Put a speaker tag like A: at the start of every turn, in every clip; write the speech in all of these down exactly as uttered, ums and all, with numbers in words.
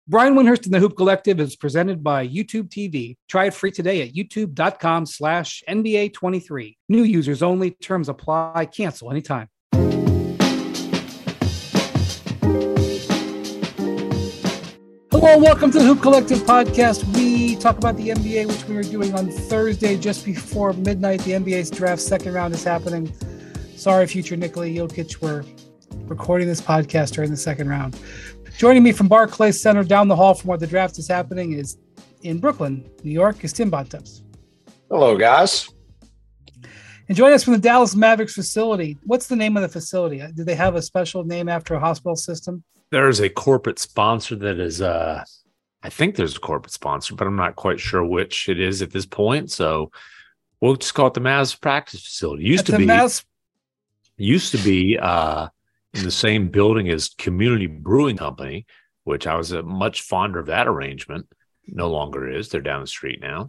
A: Brian Windhurst and the Hoop Collective is presented by YouTube T V. Try it free today at youtube.com slash NBA23. New users only. Terms apply. Cancel anytime. Hello, welcome to the Hoop Collective podcast. We talk about the N B A, which we were doing on Thursday just before midnight. The N B A's draft second round is happening. Sorry, future Nikola Jokic, we're recording this podcast during the second round. Joining me from Barclays Center down the hall from where the draft is happening is in Brooklyn, New York, is Tim Bontemps.
B: Hello, guys.
A: And joining us from the Dallas Mavericks facility. What's the name of the facility? Do they have a special name after a hospital system?
C: There's a corporate sponsor that is, uh, I think there's a corporate sponsor, but I'm not quite sure which it is at this point. So we'll just call it the Mavs practice facility. Used
A: At
C: to be,
A: Mavs-
C: used to be uh, in the same building as Community Brewing Company, which I was uh, much fonder of that arrangement. No longer is. They're down the street now.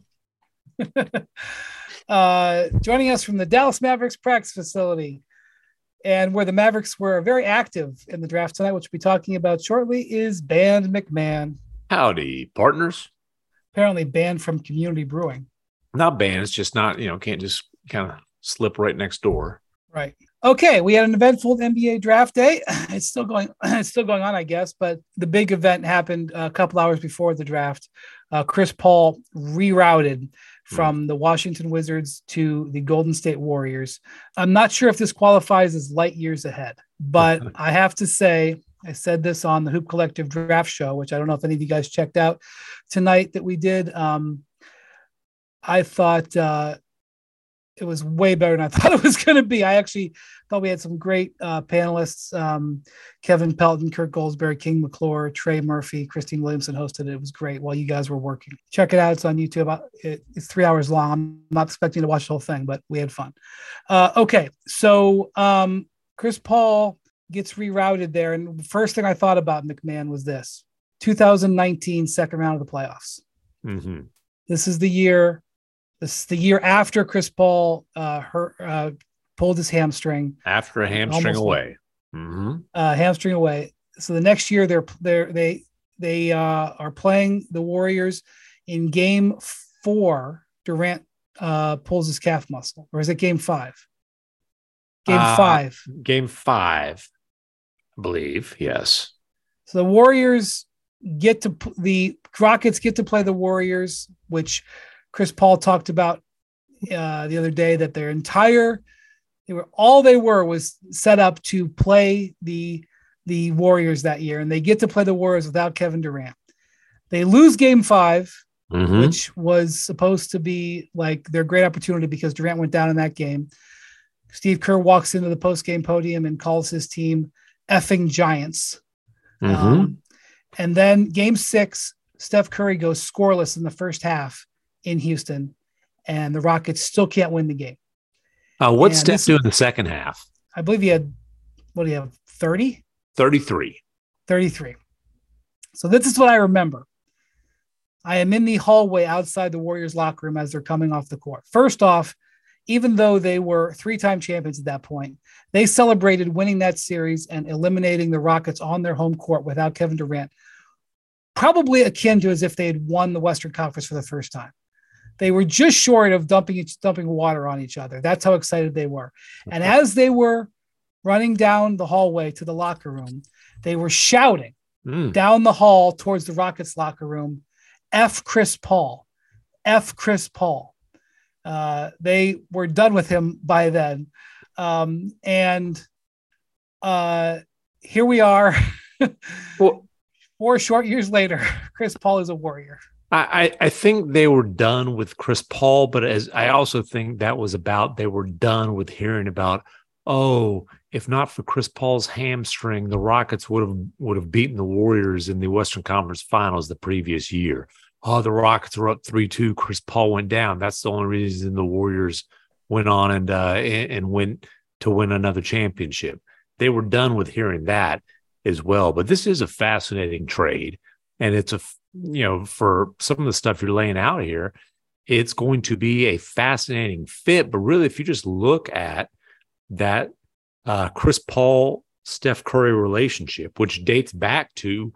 A: uh, joining us from the Dallas Mavericks practice facility, and where the Mavericks were very active in the draft tonight, which we'll be talking about shortly, is Band McMahon.
C: Howdy, partners.
A: Apparently banned from Community Brewing.
C: Not banned. It's just not, you know, can't just kind of slip right next door.
A: Right. Okay. We had an eventful N B A draft day. It's still going, it's still going on, I guess, but the big event happened a couple hours before the draft. Uh, Chris Paul rerouted from the Washington Wizards to the Golden State Warriors. I'm not sure if this qualifies as light years ahead, but I have to say, I said this on the Hoop Collective draft show, which I don't know if any of you guys checked out tonight that we did. Um, I thought uh, it was way better than I thought it was going to be. I actually thought we had some great uh, panelists. Um, Kevin Pelton, Kurt Goldsberry, King McClure, Trey Murphy, Christine Williamson hosted it. It was great while you guys were working. Check it out. It's on YouTube. It's three hours long. I'm not expecting to watch the whole thing, but we had fun. Uh, okay. So um, Chris Paul gets rerouted there. And the first thing I thought about McMahon was this: two thousand nineteen second round of the playoffs.
C: Mm-hmm.
A: This is the year, this is the year after Chris Paul uh, hurt, uh, pulled his hamstring.
C: After a hamstring away. Mm-hmm.
A: Uh, hamstring away. So the next year they're they're they they uh, are playing the Warriors in game four. Durant uh, pulls his calf muscle, or is it game five? Game
C: uh,
A: five.
C: Game five, I believe. Yes.
A: So the Warriors get to the Rockets get to play the Warriors, which Chris Paul talked about uh, the other day, that their entire They were all they were was set up to play the the Warriors that year, and they get to play the Warriors without Kevin Durant. They lose game five,
C: mm-hmm.
A: which was supposed to be like their great opportunity because Durant went down in that game. Steve Kerr walks into the post-game podium and calls his team effing giants.
C: Mm-hmm.
A: Um, and then game six, Steph Curry goes scoreless in the first half in Houston, and the Rockets still can't win the game.
C: Uh, what's
A: And
C: Steph do in the second half?
A: I believe he had, what do you have, thirty?
C: thirty-three.
A: thirty-three. So this is what I remember. I am in the hallway outside the Warriors locker room as they're coming off the court. First off, even though they were three-time champions at that point, they celebrated winning that series and eliminating the Rockets on their home court without Kevin Durant, probably akin to as if they had won the Western Conference for the first time. They were just short of dumping each, dumping water on each other. That's how excited they were. And as they were running down the hallway to the locker room, they were shouting
C: Mm.
A: down the hall towards the Rockets locker room, F Chris Paul, F Chris Paul. Uh, they were done with him by then. Um, and uh, here we are.
C: Well,
A: four short years later, Chris Paul is a Warrior.
C: I, I think they were done with Chris Paul, but as I also think that was about they were done with hearing about, oh, if not for Chris Paul's hamstring, the Rockets would have would have beaten the Warriors in the Western Conference Finals the previous year. Oh, the Rockets were up three two. Chris Paul went down. That's the only reason the Warriors went on and uh, and went to win another championship. They were done with hearing that as well. But this is a fascinating trade, and it's a you know for some of the stuff you're laying out here, it's going to be a fascinating fit. But really, if you just look at that uh, Chris Paul Steph Curry relationship, which dates back to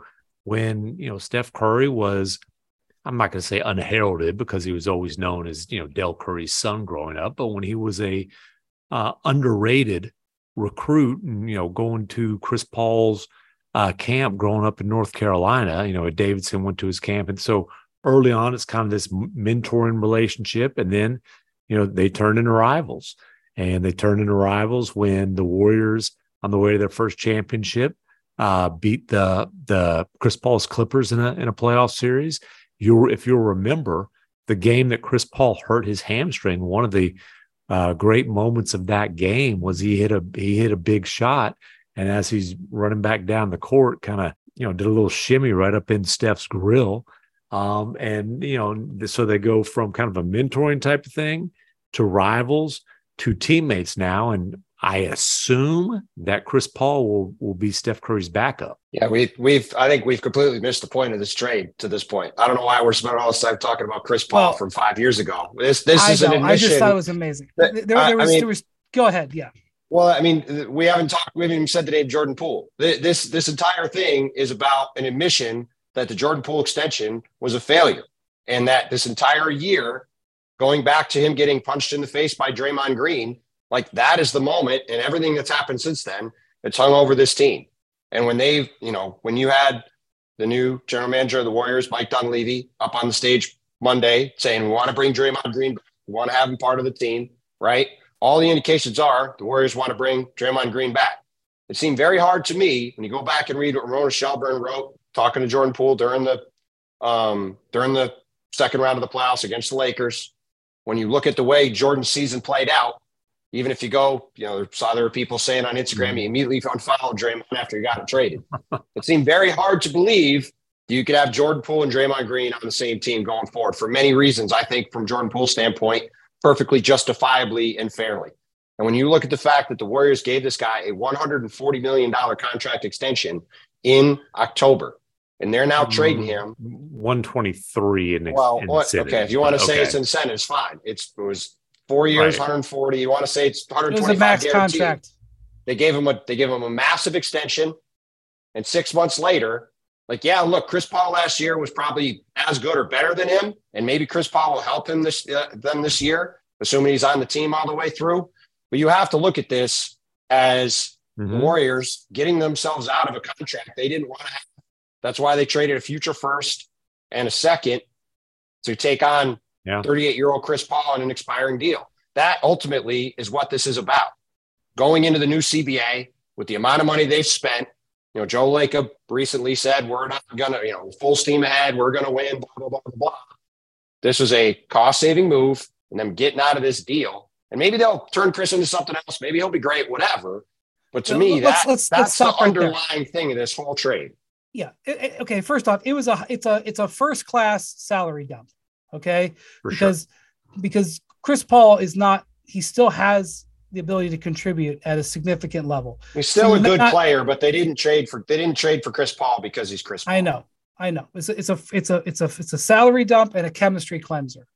C: when, you know, Steph Curry was, I'm not going to say unheralded because he was always known as, you know, Del Curry's son growing up, but when he was a uh, underrated recruit and, you know, going to Chris Paul's uh, camp growing up in North Carolina, you know, Davidson went to his camp. And so early on, it's kind of this mentoring relationship. And then, you know, they turned into rivals, and they turned into rivals when the Warriors, on the way to their first championship, uh, beat the the Chris Paul's Clippers in a in a playoff series. You, if you'll remember, the game that Chris Paul hurt his hamstring, one of the uh, great moments of that game was he hit a he hit a big shot, and as he's running back down the court, kind of you know did a little shimmy right up in Steph's grill. Um, and, you know, so they go from kind of a mentoring type of thing to rivals to teammates now. And I assume that Chris Paul will, will be Steph Curry's backup.
B: Yeah, we, we've, I think we've completely missed the point of this trade to this point. I don't know why we're spending all this time talking about Chris Paul well, from five years ago. This, this
A: I
B: is an
A: know.
B: admission.
A: I just thought it was amazing. There, there, there, was, I mean, there was, go ahead. Yeah.
B: Well, I mean, we haven't talked, we haven't even said the name Jordan Poole. This, this entire thing is about an admission that the Jordan Poole extension was a failure, and that this entire year, going back to him getting punched in the face by Draymond Green, like that is the moment, and everything that's happened since then, it's hung over this team. And when they, you know, when you had the new general manager of the Warriors, Mike Dunleavy, up on the stage Monday saying, we want to bring Draymond Green back, we want to have him part of the team, right? All the indications are the Warriors want to bring Draymond Green back. It seemed very hard to me when you go back and read what Ramona Shelburne wrote, talking to Jordan Poole during the um, during the second round of the playoffs against the Lakers. When you look at the way Jordan's season played out, even if you go, you know, saw there were people saying on Instagram, he immediately unfollowed Draymond after he got him traded. It seemed very hard to believe you could have Jordan Poole and Draymond Green on the same team going forward for many reasons. I think from Jordan Poole's standpoint, perfectly justifiably and fairly. And when you look at the fact that the Warriors gave this guy a one hundred forty million dollars contract extension in October, and they're now trading him
C: one twenty-three in,
B: well,
C: in
B: what, okay. If you want to say
C: okay.
B: it's incentives, fine. It's it was four years, right. one hundred forty. You want to say it's one hundred twenty-five.
A: It was a max
B: guaranteed.
A: Contract.
B: They gave him a they gave him a massive extension, and six months later, like yeah, look, Chris Paul last year was probably as good or better than him, and maybe Chris Paul will help him this uh, them this year, assuming he's on the team all the way through. But you have to look at this as mm-hmm. the Warriors getting themselves out of a contract they didn't want to have. That's why they traded a future first and a second to take on
C: yeah.
B: thirty-eight-year-old Chris Paul on an expiring deal. That ultimately is what this is about. Going into the new C B A with the amount of money they've spent, you know, Joe Lacob recently said, we're not going to, you know, full steam ahead. We're going to win, blah, blah, blah, blah, blah. This was a cost-saving move and them getting out of this deal. And maybe they'll turn Chris into something else. Maybe he'll be great, whatever. But to well, me, let's, that, let's, that's let's the underlying right thing of this whole trade.
A: Yeah. It, it, okay. First off, it was a it's a it's a first class salary dump. Okay,
C: For
A: because
C: sure.
A: because Chris Paul is not. He still has the ability to contribute at a significant level.
B: He's still so a good not, player, but they didn't trade for they didn't trade for Chris Paul because he's Chris Paul.
A: I know. I know. It's a it's a it's a it's a it's a salary dump and a chemistry cleanser.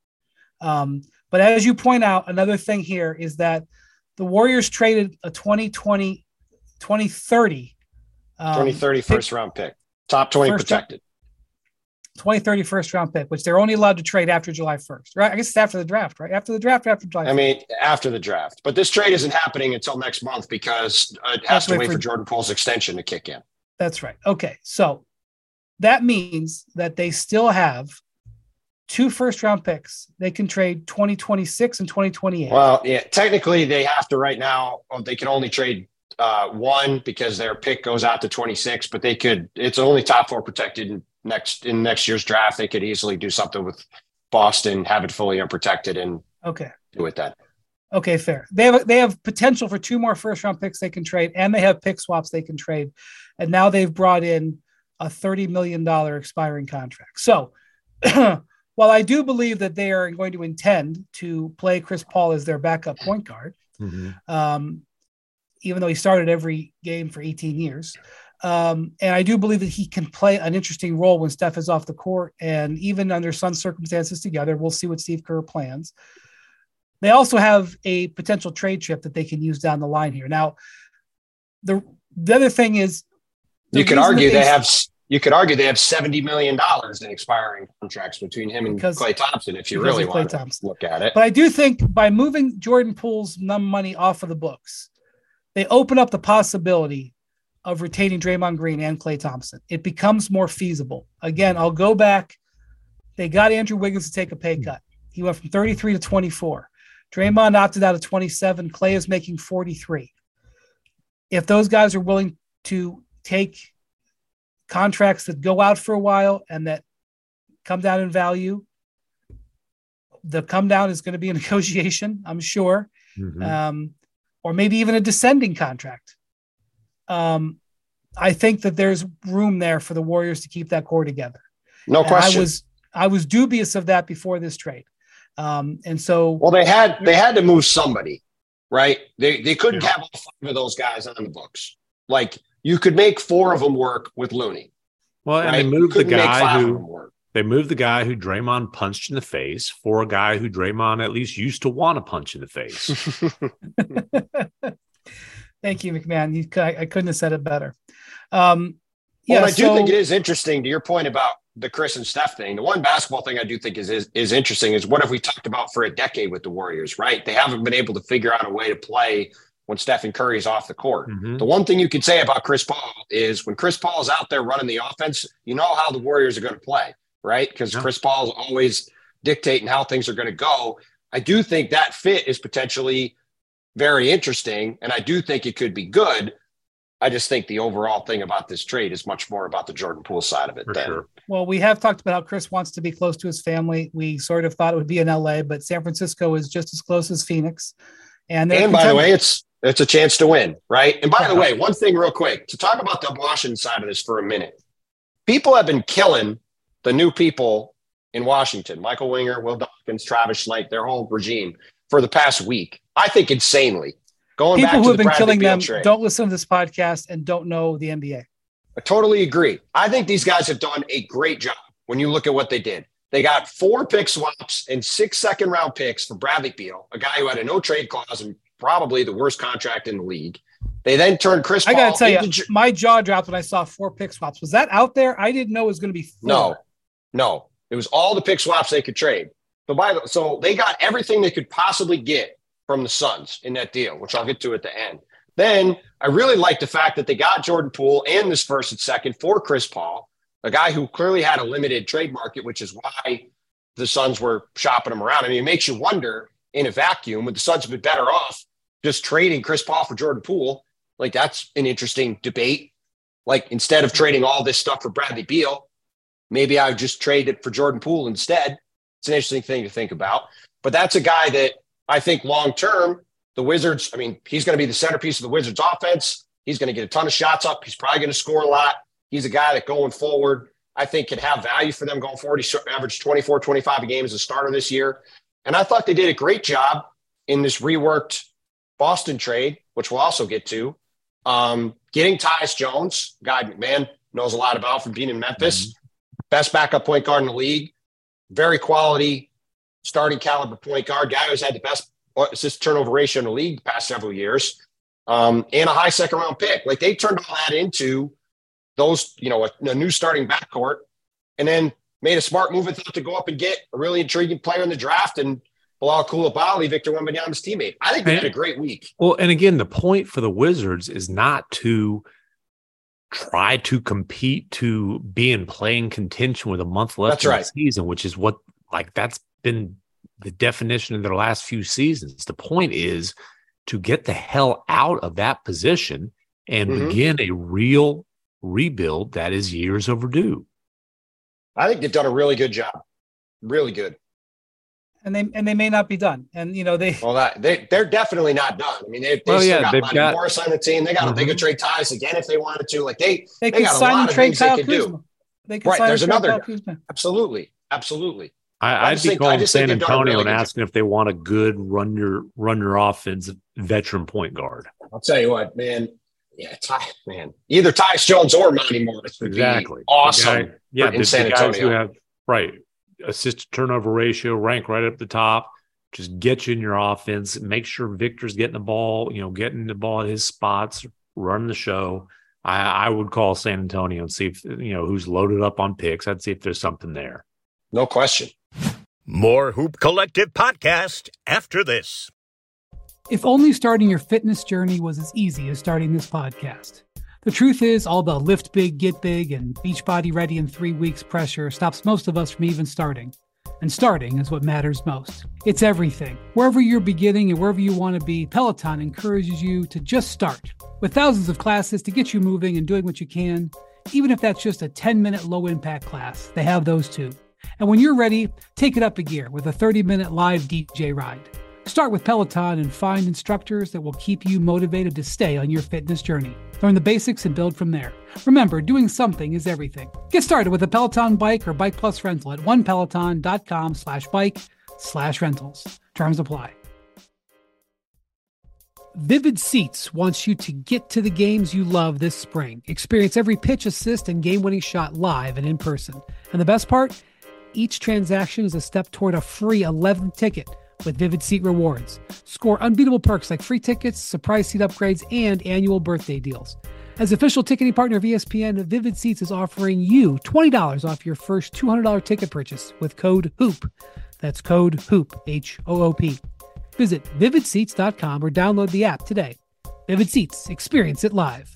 A: Um, but as you point out, another thing here is that the Warriors traded a twenty twenty, twenty thirty, um,
B: twenty thirty first pick, round pick, top twenty protected,
A: twenty thirty first round pick, which they're only allowed to trade after July first, right? I guess it's after the draft, right? After the draft, after July first.
B: I mean, after the draft, but this trade isn't happening until next month because it has to wait for, for Jordan Poole's extension to kick in.
A: That's right. Okay. So that means that they still have two first round picks. They can trade twenty twenty-six and twenty twenty-eight.
B: Well, yeah, technically they have to right now. Well, they can only trade uh, one because their pick goes out to twenty-six, but they could, it's only top four protected in next, in next year's draft. They could easily do something with Boston, have it fully unprotected and
A: okay.
B: do it then.
A: Okay, fair. They have, they have potential for two more first round picks they can trade, and they have pick swaps they can trade. And now they've brought in a thirty million dollars expiring contract. So, while I do believe that they are going to intend to play Chris Paul as their backup point guard,
C: mm-hmm.
A: um, even though he started every game for eighteen years, um, and I do believe that he can play an interesting role when Steph is off the court, and even under some circumstances together, we'll see what Steve Kerr plans. They also have a potential trade chip that they can use down the line here. Now, the the other thing is,
B: you could argue they, they have you could argue they have seventy million dollars in expiring contracts between him and
A: Because-
B: Klay Thompson, if you
A: because
B: really
A: of Klay
B: want to
A: Thompson.
B: look at it.
A: But I do think by moving Jordan Poole's num money off of the books, they open up the possibility of retaining Draymond Green and Klay Thompson. It becomes more feasible. Again, I'll go back. They got Andrew Wiggins to take a pay cut. He went from thirty-three to twenty-four. Draymond opted out of twenty-seven. Klay is making forty-three. If those guys are willing to take contracts that go out for a while and that come down in value, the come down is going to be a negotiation, I'm sure,
C: Mhm.
A: um, or maybe even a descending contract. Um, I think that there's room there for the Warriors to keep that core together.
B: No
A: And
B: question.
A: I was I was dubious of that before this trade, um, and so
B: Well, they had they had to move somebody, right? They they couldn't
C: Yeah.
B: have all five of those guys on the books. Like you could make four of them work with Looney.
C: Well, and
B: Right?
C: they
B: You
C: moved the
B: couldn't make
C: guy
B: five of
C: who
B: them work.
C: they moved the guy who Draymond punched in the face for a guy who Draymond at least used to want to punch in the face.
A: thank you, McMahon. You, I, I couldn't have said it better. Um,
B: Well,
A: yeah,
B: and I do
A: so,
B: think it is interesting to your point about the Chris and Steph thing. The one basketball thing I do think is, is is interesting is what have we talked about for a decade with the Warriors, right? They haven't been able to figure out a way to play when Stephen Curry is off the court.
C: Mhm.
B: The one thing you can say about Chris Paul is when Chris Paul is out there running the offense, you know how the Warriors are going to play, right? Because
C: Yeah.
B: Chris Paul is always dictating how things are going to go. I do think that fit is potentially very interesting, and I do think it could be good. I just think the overall thing about this trade is much more about the Jordan Poole side of it.
C: For
B: than,
C: sure.
A: well, we have talked about how Chris wants to be close to his family. We sort of thought it would be in L A, but San Francisco is just as close as Phoenix. And, they're
B: And by the
A: contenders.
B: way, it's it's a chance to win, right? And by the
A: Yeah.
B: way, one thing real quick to talk about the Washington side of this for a minute. People have been killing the new people in Washington, Michael Winger, Will Dawkins, Travis Schlenk, their whole regime for the past week. I think insanely. Going back
A: people
B: to
A: who have
B: the
A: been
B: Bradley
A: killing
B: Beal
A: them
B: trade.
A: don't listen to this podcast and don't know the N B A.
B: I totally agree. I think these guys have done a great job when you look at what they did. They got four pick swaps and six second round picks for Bradley Beal, a guy who had a no trade clause and probably the worst contract in the league. They then turned Chris
A: I
B: Paul
A: got to tell you,
B: into-
A: my jaw dropped when I saw four pick swaps. Was that out there? I didn't know it was going to be four.
B: No, no. It was all the pick swaps they could trade. So, by the, so they got everything they could possibly get from the Suns in that deal, which I'll get to at the end. Then I really like the fact that they got Jordan Poole and this first and second for Chris Paul, a guy who clearly had a limited trade market, which is why the Suns were shopping him around. I mean, it makes you wonder in a vacuum, would the Suns have been better off just trading Chris Paul for Jordan Poole? Like, that's an interesting debate. Like, instead of trading all this stuff for Bradley Beal, maybe I would just trade it for Jordan Poole instead. It's an interesting thing to think about. But that's a guy that I think long-term, the Wizards, I mean, he's going to be the centerpiece of the Wizards offense. He's going to get a ton of shots up. He's probably going to score a lot. He's a guy that going forward, I think can have value for them going forward. He averaged twenty-four, twenty-five a game as a starter this year. And I thought they did a great job in this reworked Boston trade, which we'll also get to. Um, getting Tyus Jones, a guy McMahon knows a lot about from being in Memphis.
C: Mhm.
B: Best backup point guard in the league. Very quality starting caliber point guard. Guy who's had the best assist turnover ratio in the league the past several years. Um, and a high second round pick. Like they turned all that into those, you know, a, a new starting backcourt, and then made a smart move and thought to go up and get a really intriguing player in the draft and Bilal Coulibaly, Victor Wembanyama's teammate. I think they had a great week.
C: Well, and again, the point for the Wizards is not to try to compete to be in playing contention with a month left
B: That's
C: in
B: right.
C: the season, which is what, like, that's been the definition of their last few seasons. The point is to get the hell out of that position and
B: Mhm.
C: begin a real rebuild that is years overdue.
B: I think they've done a really good job. Really good.
A: And they and they may not be done. And you know they
B: Well, that they they're definitely not done. I mean, they, they
C: Well,
B: still
C: yeah,
B: got
C: they've
B: Lonnie
C: got-
B: Morris on the team. They got
C: Mhm.
B: a bigger trade ties again if they wanted to. Like they,
A: they
B: they
A: could
B: got a
A: sign
B: lot
A: and
B: of
A: trade
B: things they
A: Kyle
B: could do.
A: Kuzma. They could
B: Right,
A: sign
B: there's
A: and trade
B: another
A: Kyle
B: guy.
A: Kuzma.
B: absolutely, absolutely.
C: I,
B: I
C: I'd
B: just
C: be
B: think- I
C: calling
B: just think
C: San
B: they've done a
C: Antonio
B: really
C: and
B: good job.
C: asking if they want a good run your run your offense veteran point guard.
B: I'll tell you what, man. Yeah, Ty, man. Either Tyus Jones or Monty Morris would
C: Exactly.
B: be awesome.
C: The guy- yeah,
B: in
C: the,
B: San
C: the guys who
B: Antonio.
C: have right assist to turnover ratio, rank right up the top. Just get you in your offense. Make sure Victor's getting the ball, you know, getting the ball at his spots, running the show. I, I would call San Antonio and see if, you know, who's loaded up on picks. I'd see if there's something there.
B: No question.
D: More Hoop Collective podcast after this.
A: If only starting your fitness journey was as easy as starting this podcast. The truth is, all the lift big, get big, and Beachbody ready in three weeks pressure stops most of us from even starting. And starting is what matters most. It's everything. Wherever you're beginning and wherever you want to be, Peloton encourages you to just start. With thousands of classes to get you moving and doing what you can, even if that's just a ten-minute low-impact class, they have those too. And when you're ready, take it up a gear with a thirty-minute live D J ride. Start with Peloton and find instructors that will keep you motivated to stay on your fitness journey. Learn the basics and build from there. Remember, doing something is everything. Get started with a Peloton bike or Bike Plus rental at one peloton dot com slash bike slash rentals. Terms apply. Vivid Seats wants you to get to the games you love this spring. Experience every pitch, assist, and game-winning shot live and in person. And the best part? Each transaction is a step toward a free eleventh ticket with Vivid Seat Rewards. Score unbeatable perks like free tickets, surprise seat upgrades, and annual birthday deals. As official ticketing partner of E S P N, Vivid Seats is offering you twenty dollars off your first two hundred dollars ticket purchase with code HOOP. That's code HOOP, H O O P. Visit vivid seats dot com or download the app today. Vivid Seats, experience it live.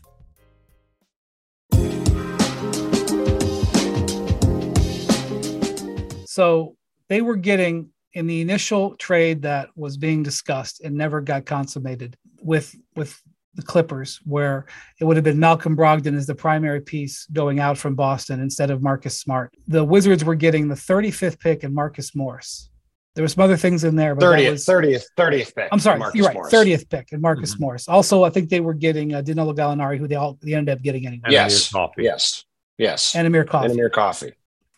A: So they were getting, in the initial trade that was being discussed and never got consummated with with the Clippers, where it would have been Malcolm Brogdon as the primary piece going out from Boston instead of Marcus Smart. The Wizards were getting the thirty-fifth pick and Marcus Morris. There were some other things in there, but
B: thirtieth,
A: that was,
B: thirtieth, thirtieth pick.
A: I'm sorry,
B: Marcus
A: you're right.
B: Morris.
A: thirtieth pick and Marcus
C: Mm-hmm.
A: Morris. Also, I think they were getting uh, Danilo Gallinari, who they all they ended up getting anyway.
B: Yes,
C: Coffee.
B: yes, yes.
A: And Amir Coffey.
B: And Amir Coffey.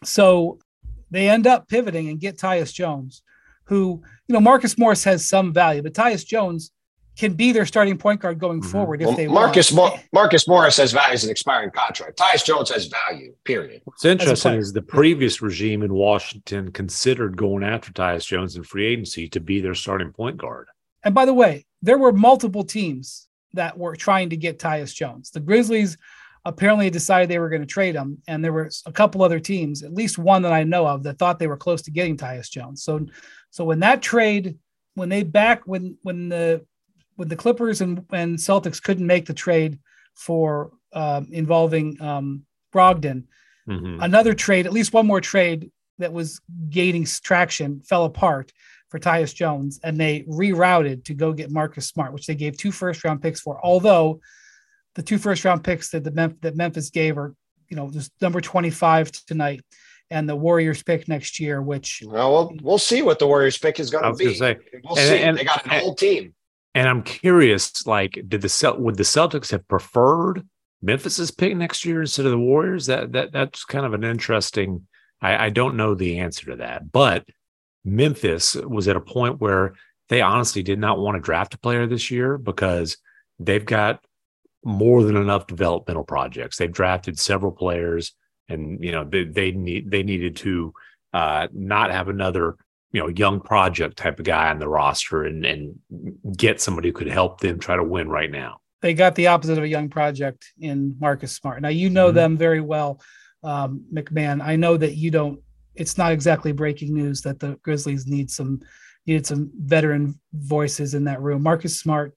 A: So they end up pivoting and get Tyus Jones, who, you know, Marcus Morris has some value, but Tyus Jones can be their starting point guard going
C: Mhm.
A: forward if
B: Well,
A: they
B: Marcus
A: want.
B: Mo- Marcus Morris has value as an expiring contract. Tyus Jones has value, period.
C: What's interesting
A: player.
C: is the previous regime in Washington considered going after Tyus Jones in free agency to be their starting point guard.
A: And by the way, there were multiple teams that were trying to get Tyus Jones. The Grizzlies apparently decided they were going to trade him, and there were a couple other teams, at least one that I know of, that thought they were close to getting Tyus Jones. So, so when that trade, when they back, when when the when the Clippers and, and Celtics couldn't make the trade for um, involving um, Brogdon,
C: Mm-hmm.
A: another trade, at least one more trade that was gaining traction, fell apart for Tyus Jones, and they rerouted to go get Marcus Smart, which they gave two first round picks for. Although the two first round picks that the Mem- that Memphis gave are, you know, just number twenty-five tonight and the Warriors pick next year, which
B: Well, we'll, we'll see what the Warriors pick is going
C: I
B: to
C: was
B: be.
C: gonna say,
B: We'll
C: and-
B: see.
C: and-
B: they got an
C: and-
B: old team.
C: And I'm curious, like, did the Cel- would the Celtics have preferred Memphis's pick next year instead of the Warriors? That that that's kind of an interesting. I, I don't know the answer to that, but Memphis was at a point where they honestly did not want to draft a player this year because they've got more than enough developmental projects. They've drafted several players, and you know they they need they needed to uh, not have another you know young project type of guy on the roster and and get somebody who could help them try to win right now.
A: they got the opposite of a young project in Marcus Smart. Now, you know
C: Mhm.
A: them very well, um, McMahon. I know that you don't, it's not exactly breaking news that the Grizzlies need some, needed some veteran voices in that room. Marcus Smart,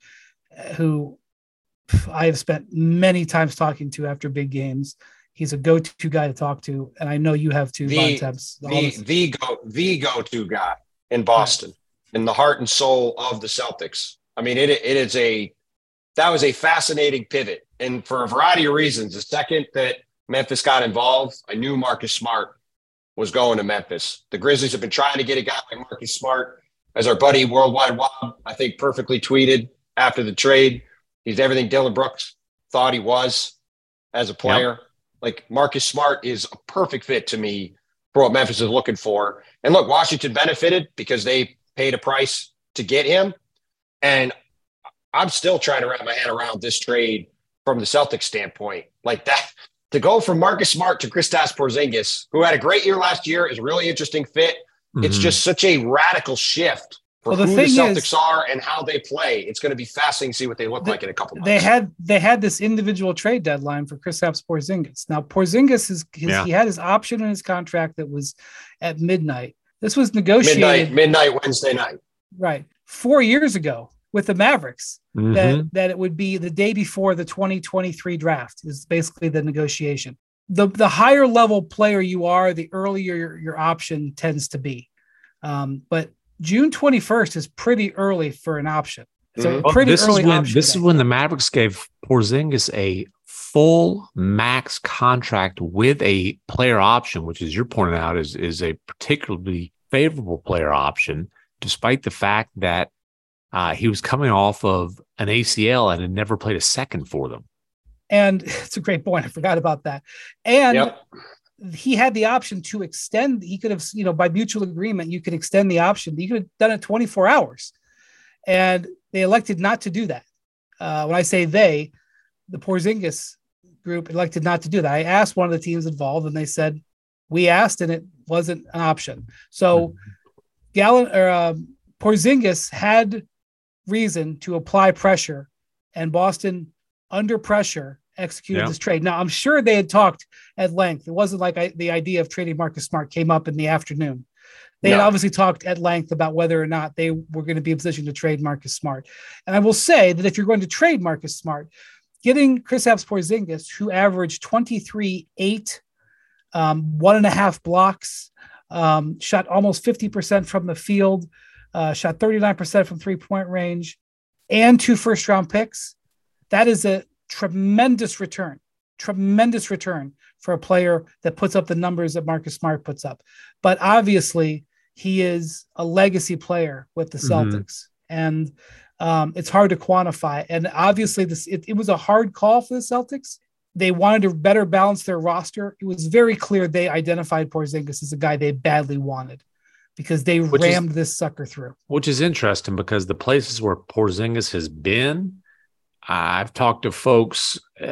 A: who I have spent many times talking to after big games. He's a go-to guy to talk to. And I know you have too.
B: The,
A: Bontemps,
B: the, the, go, the go-to guy in Boston, in the heart and soul of the Celtics. I mean, it it is a, that was a fascinating pivot. And for a variety of reasons, the second that Memphis got involved, I knew Marcus Smart was going to Memphis. The Grizzlies have been trying to get a guy like Marcus Smart, as our buddy Worldwide Wob, I think, perfectly tweeted after the trade. He's everything Dylan Brooks thought he was as a player. Yep. Like, Marcus Smart is a perfect fit to me for what Memphis is looking for. And look, Washington benefited because they paid a price to get him. And I'm still trying to wrap my head around this trade from the Celtics standpoint. Like that, to go from Marcus Smart to Kristaps Porzingis, who had a great year last year, is a really interesting fit. Mm-hmm. It's just such a radical shift for
A: well, the
B: who the
A: thing
B: Celtics
A: is,
B: are and how they play. It's going to be fascinating to see what they look
A: the,
B: like in a couple months.
A: They had they had this individual trade deadline for Kristaps Porzingis. Now Porzingis is his,
C: Yeah.
A: he had his option in his contract that was at midnight. This was negotiated
B: midnight, midnight Wednesday night.
A: Right. Four years ago with the Mavericks,
C: Mhm.
A: that, that it would be the day before the twenty twenty-three draft is basically the negotiation. The the higher level player you are, the earlier your, your option tends to be. Um, but June twenty-first is pretty early for an option. It's
B: Mhm.
A: a
C: Well,
A: pretty
C: this
A: early
C: is when
A: option
C: this
A: day.
C: is when the Mavericks gave Porzingis a full max contract with a player option, which, as you're pointing out, is is a particularly favorable player option, despite the fact that uh, he was coming off of an A C L and had never played a second for them.
A: And it's a great point. I forgot about that. And
B: Yep.
A: he had the option to extend. He could have, you know, by mutual agreement, you could extend the option. You could have done it twenty-four hours. And they elected not to do that. Uh, when I say they, the Porzingis group elected not to do that. I asked one of the teams involved, and they said, we asked, and it wasn't an option. So Gallon or um, Porzingis had reason to apply pressure, and Boston, under pressure, executed
C: Yeah.
A: this trade. Now, I'm sure they had talked at length. It wasn't like I, the idea of trading Marcus Smart came up in the afternoon. They had
B: No.
A: obviously talked at length about whether or not they were going to be in position to trade Marcus Smart. And I will say that if you're going to trade Marcus Smart, getting Kristaps Porzingis, who averaged twenty-three, eight, um, one and a half blocks, um, shot almost fifty percent from the field, uh, shot thirty-nine percent from three-point range, and two first-round picks, that is a tremendous return, tremendous return for a player that puts up the numbers that Marcus Smart puts up. But obviously, he is a legacy player with the
C: Mhm.
A: Celtics, and um, it's hard to quantify. And obviously, this it, it was a hard call for the Celtics. They wanted to better balance their roster. It was very clear they identified Porzingis as a guy they badly wanted because they
C: Which is-
A: rammed this sucker through.
C: Which is interesting because the places where Porzingis has been, I've talked to folks uh,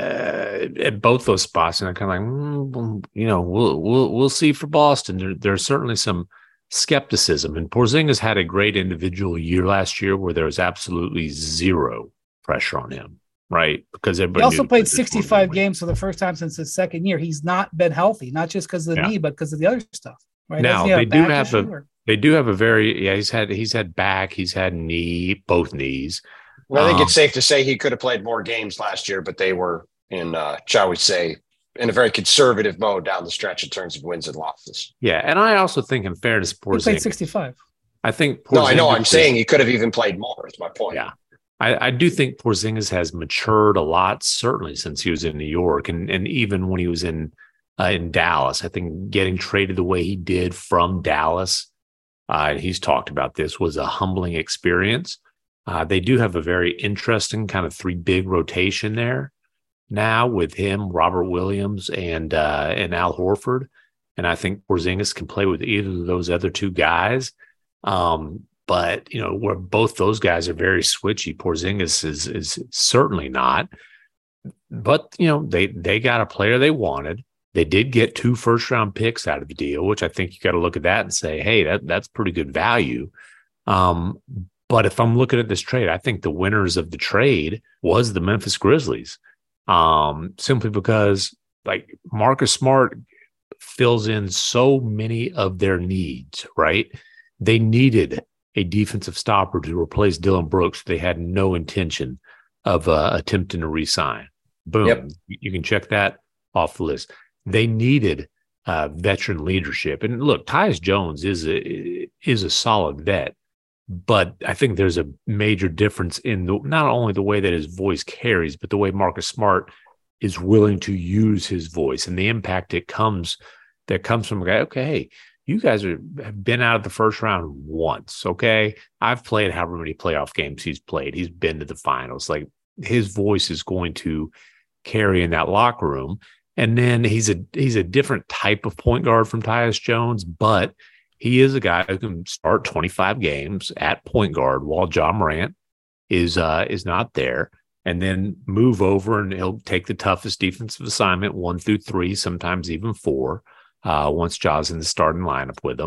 C: at both those spots, and they're kind of like, mm, well, you know, we'll we'll we'll see for Boston. There, there's certainly some skepticism, and Porzingis had a great individual year last year where there was absolutely zero pressure on him, right? Because everybody
A: He also
C: knew
A: played
C: the Clippers were
A: sixty-five
C: gonna win.
A: games for the first time since his second year. He's not been healthy, not just because of the
C: Yeah.
A: knee, but because of the other stuff. Right?
C: Now,
A: Doesn't he have
C: they
A: a
C: do
A: back
C: have
A: issue,
C: a-
A: or-
C: They do have a very yeah. He's had he's had back, he's had knee, both knees.
B: Well, I think
C: Um,
B: it's safe to say he could have played more games last year, but they were in, uh, shall we say, in a very conservative mode down the stretch in terms of wins and losses.
C: Yeah, and I also think, in fairness,
A: he played
C: Porzingis.
A: sixty-five.
C: I think
B: No, I know. I'm
C: Porzingis is-
B: saying he could have even played more. Is my point.
C: Yeah. I, I do think Porzingis has matured a lot, certainly since he was in New York, and and even when he was in uh, in Dallas. I think getting traded the way he did from Dallas, uh, and he's talked about this, was a humbling experience. Uh, they do have a very interesting kind of three big rotation there now with him, Robert Williams, and uh, and Al Horford, and I think Porzingis can play with either of those other two guys. Um, But, you know, where both those guys are very switchy, Porzingis is is certainly not. But, you know, they they got a player they wanted. They did get two first round picks out of the deal, which I think you got to look at that and say, hey, that that's pretty good value. Um, but if I'm looking at this trade, I think the winners of the trade was the Memphis Grizzlies, um, simply because like Marcus Smart fills in so many of their needs, right? They needed a defensive stopper to replace Dylan Brooks. They had no intention of uh, attempting to re-sign. Boom.
B: Yep.
C: You can check that off the list. They needed uh, veteran leadership. And look, Tyus Jones is a, is a solid vet, but I think there's a major difference in the, not only the way that his voice carries, but the way Marcus Smart is willing to use his voice and the impact it comes that comes from a guy. Okay, hey, you guys are, have been out of the first round once, okay? I've played however many playoff games he's played. He's been to the finals. Like, his voice is going to carry in that locker room. And then he's a he's a different type of point guard from Tyus Jones, but he is a guy who can start twenty-five games at point guard while Ja Morant is uh, is not there, and then move over and he'll take the toughest defensive assignment, one through three, sometimes even four. Uh, once Ja's in the starting lineup with them.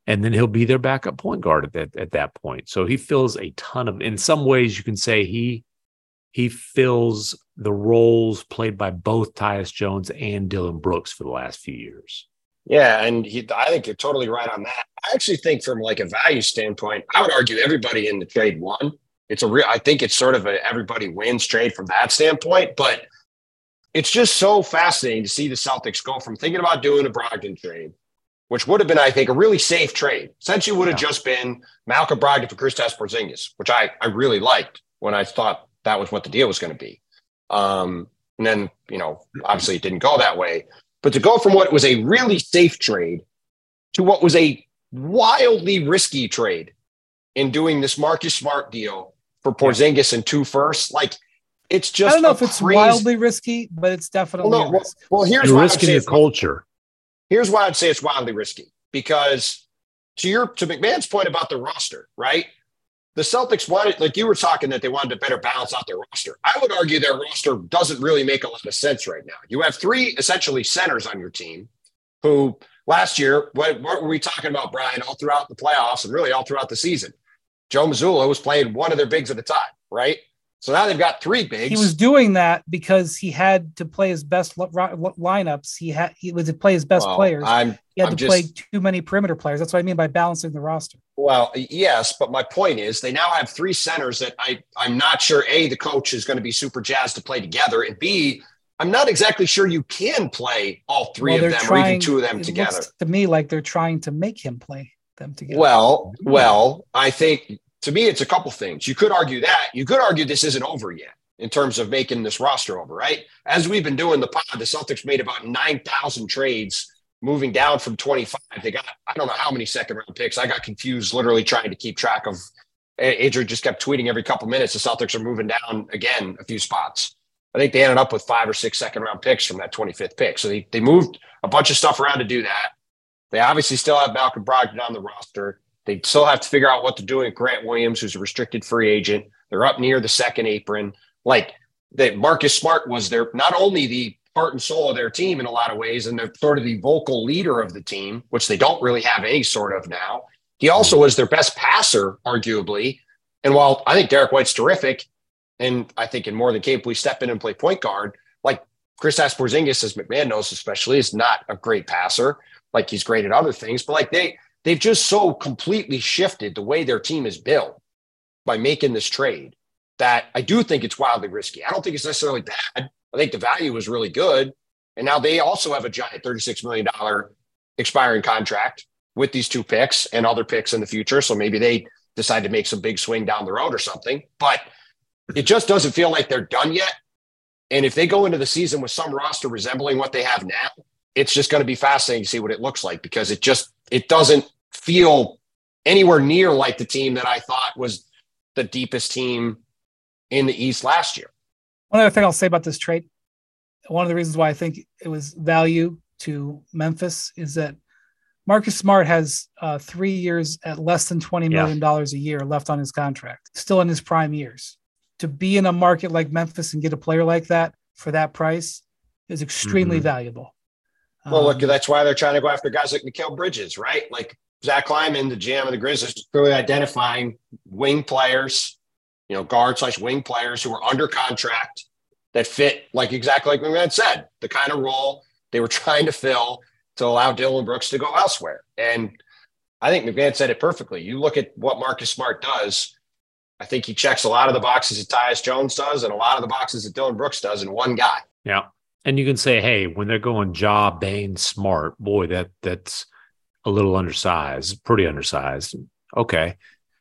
C: and then he'll be their backup point guard at that, at that point. So he fills a ton of, in some ways you can say he, he fills the roles played by both Tyus Jones and Dylan Brooks for the last few years.
B: Yeah, and he, I think you're totally right on that. I actually think from like a value standpoint, I would argue everybody in the trade won. It's a real, I think it's sort of a everybody wins trade from that standpoint, but it's just so fascinating to see the Celtics go from thinking about doing a Brogdon trade, which would have been, I think, a really safe trade. Essentially would have yeah. just been Malcolm Brogdon for Kristaps Porzingis, which I, I really liked when I thought that was what the deal was going to be. Um, and then, you know, obviously it didn't go that way. But to go from what was a really safe trade to what was a wildly risky trade in doing this Marcus Smart deal for Porzingis and two firsts, like it's just
A: I don't know if it's crazy. Wildly risky, but it's definitely
B: well, no,
A: a risk.
B: Well, well here's
C: You're
B: why
C: risking the culture.
B: Here's why I'd say it's wildly risky, because to your to McMahon's point about the roster, right? The Celtics wanted, like you were talking, that they wanted to better balance out their roster. I would argue their roster doesn't really make a lot of sense right now. You have three essentially centers on your team who last year, what, what were we talking about, Brian, all throughout the playoffs and really all throughout the season? Joe Mazzulla was playing one of their bigs at a time, right? So now they've got three bigs.
A: He was doing that because he had to play his best li- li- lineups. He had he was to play his best
B: well,
A: players.
B: I'm,
A: he had
B: I'm
A: to
B: just,
A: play too many perimeter players. That's what I mean by balancing the roster.
B: Well, yes, but my point is they now have three centers that I, I'm not sure, A, the coach is going to be super jazzed to play together, and B, I'm not exactly sure you can play all three
A: well,
B: of them
A: trying,
B: or even two of them
A: it
B: together.
A: Looks to me like they're trying to make him play them together.
B: Well, well, I think to me it's a couple things. You could argue that. You could argue this isn't over yet in terms of making this roster over, right? As we've been doing the pod, the Celtics made about nine thousand trades moving down from twenty-five. They got, I don't know how many second round picks. I got confused literally trying to keep track of. Adrian just kept tweeting every couple minutes. The Celtics are moving down again a few spots. I think they ended up with five or six second round picks from that twenty-fifth pick. So they, they moved a bunch of stuff around to do that. They obviously still have Malcolm Brogdon on the roster. They still have to figure out what to do with Grant Williams, who's a restricted free agent. They're up near the second apron. Like that, Marcus Smart was their, not only the heart and soul of their team in a lot of ways, and they're sort of the vocal leader of the team, which they don't really have any sort of now. He also was their best passer, arguably. And while I think Derek White's terrific, and I think can more than capably step in and play point guard, like Kristaps Porzingis, as McMahon knows especially, is not a great passer. Like he's great at other things, but like they they've just so completely shifted the way their team is built by making this trade that I do think it's wildly risky. I don't think it's necessarily bad. I think the value is really good. And now they also have a giant thirty-six million dollars expiring contract with these two picks and other picks in the future. So maybe they decide to make some big swing down the road or something. But it just doesn't feel like they're done yet. And if they go into the season with some roster resembling what they have now, it's just going to be fascinating to see what it looks like, because it just, it doesn't feel anywhere near like the team that I thought was the deepest team in the East last year.
A: One other thing I'll say about this trade, one of the reasons why I think it was value to Memphis is that Marcus Smart has uh, three years at less than twenty million dollars yeah. a year left on his contract, still in his prime years. To be in a market like Memphis and get a player like that for that price is extremely mm-hmm. valuable.
B: Well, look, that's why they're trying to go after guys like Mikal Bridges, right? Like Zach Kleiman, the G M of the Grizzlies, is really identifying wing players, you know, guard slash wing players who are under contract that fit, like exactly like McMahon said, the kind of role they were trying to fill to allow Dylan Brooks to go elsewhere. And I think McMahon said it perfectly. You look at what Marcus Smart does, I think he checks a lot of the boxes that Tyus Jones does and a lot of the boxes that Dylan Brooks does in one guy.
C: Yeah. And you can say, hey, when they're going Ja, Bane, Smart, boy, that that's a little undersized, pretty undersized. Okay.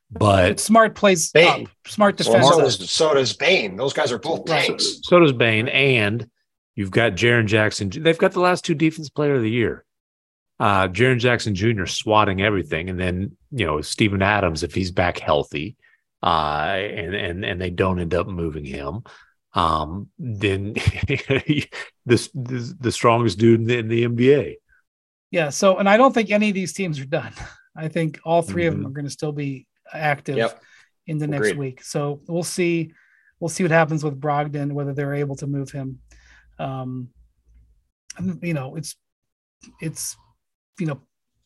C: But
A: Smart plays
B: Bane.
A: Up. Smart defense.
B: Well, so, does, so does Bane. Those guys are both tanks.
C: So, so does Bane. And you've got Jaren Jackson. They've got the last two defense player of the year. Uh, Jaren Jackson Junior swatting everything. And then, you know, Steven Adams, if he's back healthy, uh, and, and, and they don't end up moving him, um, then this, this the strongest dude in the, in the N B A.
A: Yeah. So, and I don't think any of these teams are done. I think all three mm-hmm. of them are going to still be active yep. in the Agreed. next week. So we'll see, we'll see what happens with Brogdon, whether they're able to move him. Um, you know, it's, it's, you know,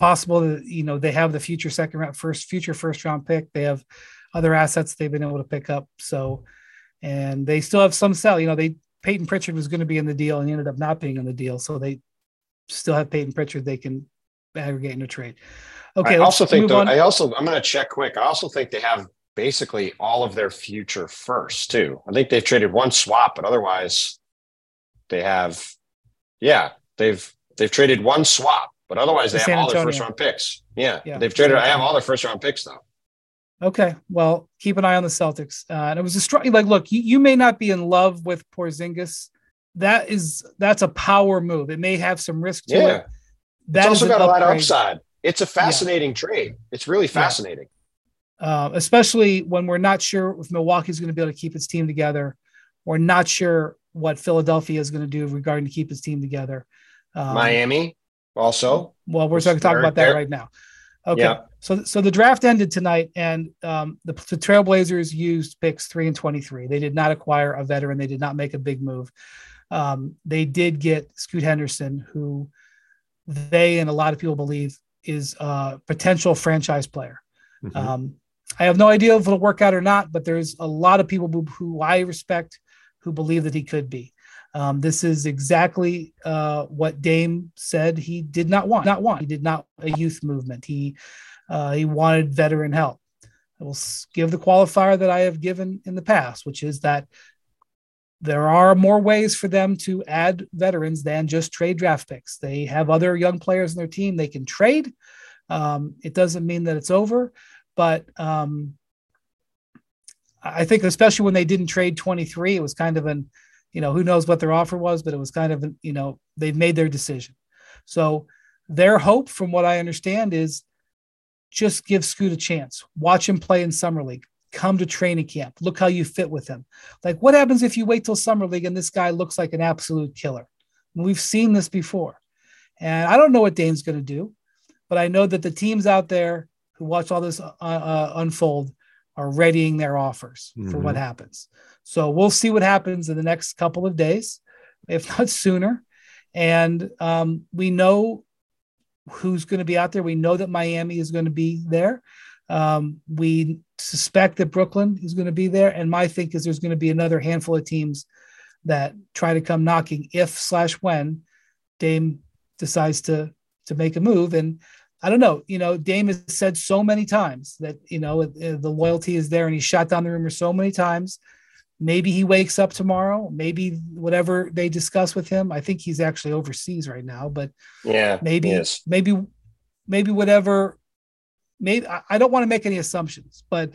A: possible that, you know, they have the future second round, first future first round pick. They have other assets they've been able to pick up. So, and they still have some sell. You know, they Peyton Pritchard was going to be in the deal and he ended up not being in the deal. So they still have Peyton Pritchard they can aggregate in a trade. Okay.
B: I also think though,
A: on.
B: I also, I'm going to check quick. I also think they have basically all of their future first too. I think they've traded one swap, but otherwise they have, yeah, they've, they've traded one swap, but otherwise they have all their first round picks. Yeah. yeah they've traded, I have all their first round picks though.
A: Okay. Well, keep an eye on the Celtics. Uh, and it was a strong, like, look, you, you may not be in love with Porzingis. That is, that's a power move. It may have some risk to
B: yeah.
A: it. That
B: it's also got
A: upgrade.
B: a lot of upside. It's a fascinating yeah. trade. It's really fascinating.
A: Yeah. Uh, especially when we're not sure if Milwaukee's going to be able to keep its team together. We're not sure what Philadelphia is going to do regarding to keep his team together. Um,
B: Miami also.
A: Well, we're going to talk about that right now. Okay. Yeah. So, so the draft ended tonight, and um, the, the Trailblazers used picks three and twenty-three. They did not acquire a veteran. They did not make a big move. Um, they did get Scoot Henderson, who they and a lot of people believe is a potential franchise player. Mm-hmm. Um, I have no idea if it'll work out or not, but there's a lot of people who, who I respect who believe that he could be. Um, this is exactly uh, what Dame said he did not want. Not want. He did not a youth movement. He uh, he wanted veteran help. I will give the qualifier that I have given in the past, which is that there are more ways for them to add veterans than just trade draft picks. They have other young players in their team they can trade. Um, it doesn't mean that it's over, but um, I think especially when they didn't trade twenty-three, it was kind of an, you know, who knows what their offer was, but it was kind of, an, you know, they've made their decision. So their hope, from what I understand, is just give Scoot a chance. Watch him play in Summer League. Come to training camp. Look how you fit with him. Like, what happens if you wait till Summer League and this guy looks like an absolute killer? We've seen this before. And I don't know what Dame's going to do, but I know that the teams out there who watch all this uh, uh, unfold are readying their offers mm-hmm. for what happens. So we'll see what happens in the next couple of days, if not sooner. And um, we know who's going to be out there. We know that Miami is going to be there. Um, we suspect that Brooklyn is going to be there. And my think is there's going to be another handful of teams that try to come knocking if slash when Dame decides to, to make a move. And I don't know, you know, Dame has said so many times that, you know, the loyalty is there and he's shot down the rumor so many times. Maybe he wakes up tomorrow, maybe whatever they discuss with him. I think he's actually overseas right now, but
B: yeah,
A: maybe, yes. maybe, maybe whatever, maybe I don't want to make any assumptions, but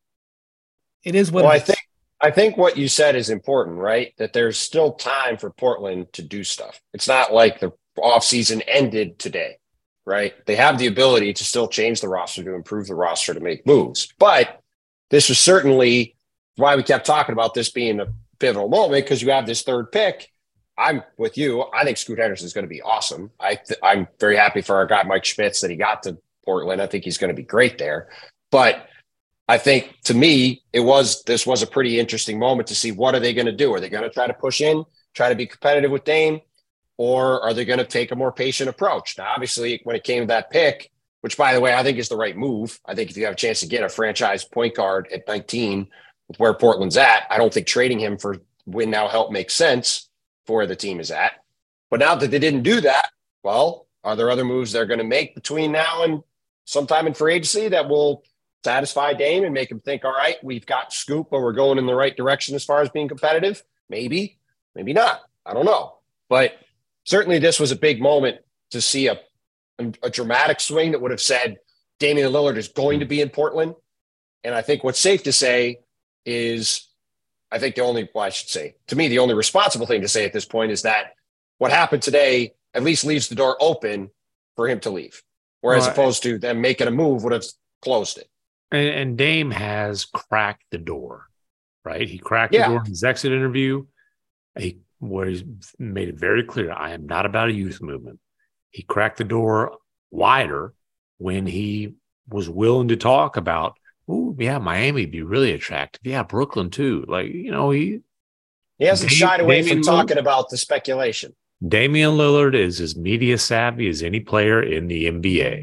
A: it is what
B: well,
A: it
B: I
A: is.
B: think, I think what you said is important, right? That there's still time for Portland to do stuff. It's not like the offseason ended today, right? They have the ability to still change the roster, to improve the roster, to make moves. But this was certainly why we kept talking about this being a pivotal moment, because you have this third pick. I'm with you. I think Scoot Henderson is going to be awesome. I th- I'm very happy for our guy, Mike Schmitz, that he got to Portland. I think he's going to be great there. But I think, to me, it was this was a pretty interesting moment to see what are they going to do. Are they going to try to push in, try to be competitive with Dame, or are they going to take a more patient approach? Now, obviously, when it came to that pick, which, by the way, I think is the right move. I think if you have a chance to get a franchise point guard at nineteen, with where Portland's at, I don't think trading him for win now help makes sense for where the team is at. But now that they didn't do that, well, are there other moves they're going to make between now and sometime in free agency that will satisfy Dame and make him think, all right, we've got Scoop, but we're going in the right direction as far as being competitive? Maybe, maybe not. I don't know. But certainly this was a big moment to see a, a dramatic swing that would have said Damian Lillard is going to be in Portland. And I think what's safe to say is, I think the only, well, I should say, to me, the only responsible thing to say at this point is that what happened today at least leaves the door open for him to leave. Whereas
C: well,
B: opposed to them making a move would have closed it.
C: And, and Dame has cracked the door, right? He cracked
B: yeah.
C: the door in his exit interview, he, where he's made it very clear, I am not about a youth movement. He cracked the door wider when he was willing to talk about, oh, yeah, Miami would be really attractive. Yeah, Brooklyn too. Like, you know, he
B: he hasn't Dam- shied away
C: Damian
B: from talking Lillard, about the speculation.
C: Damian Lillard is as media savvy as any player in the N B A.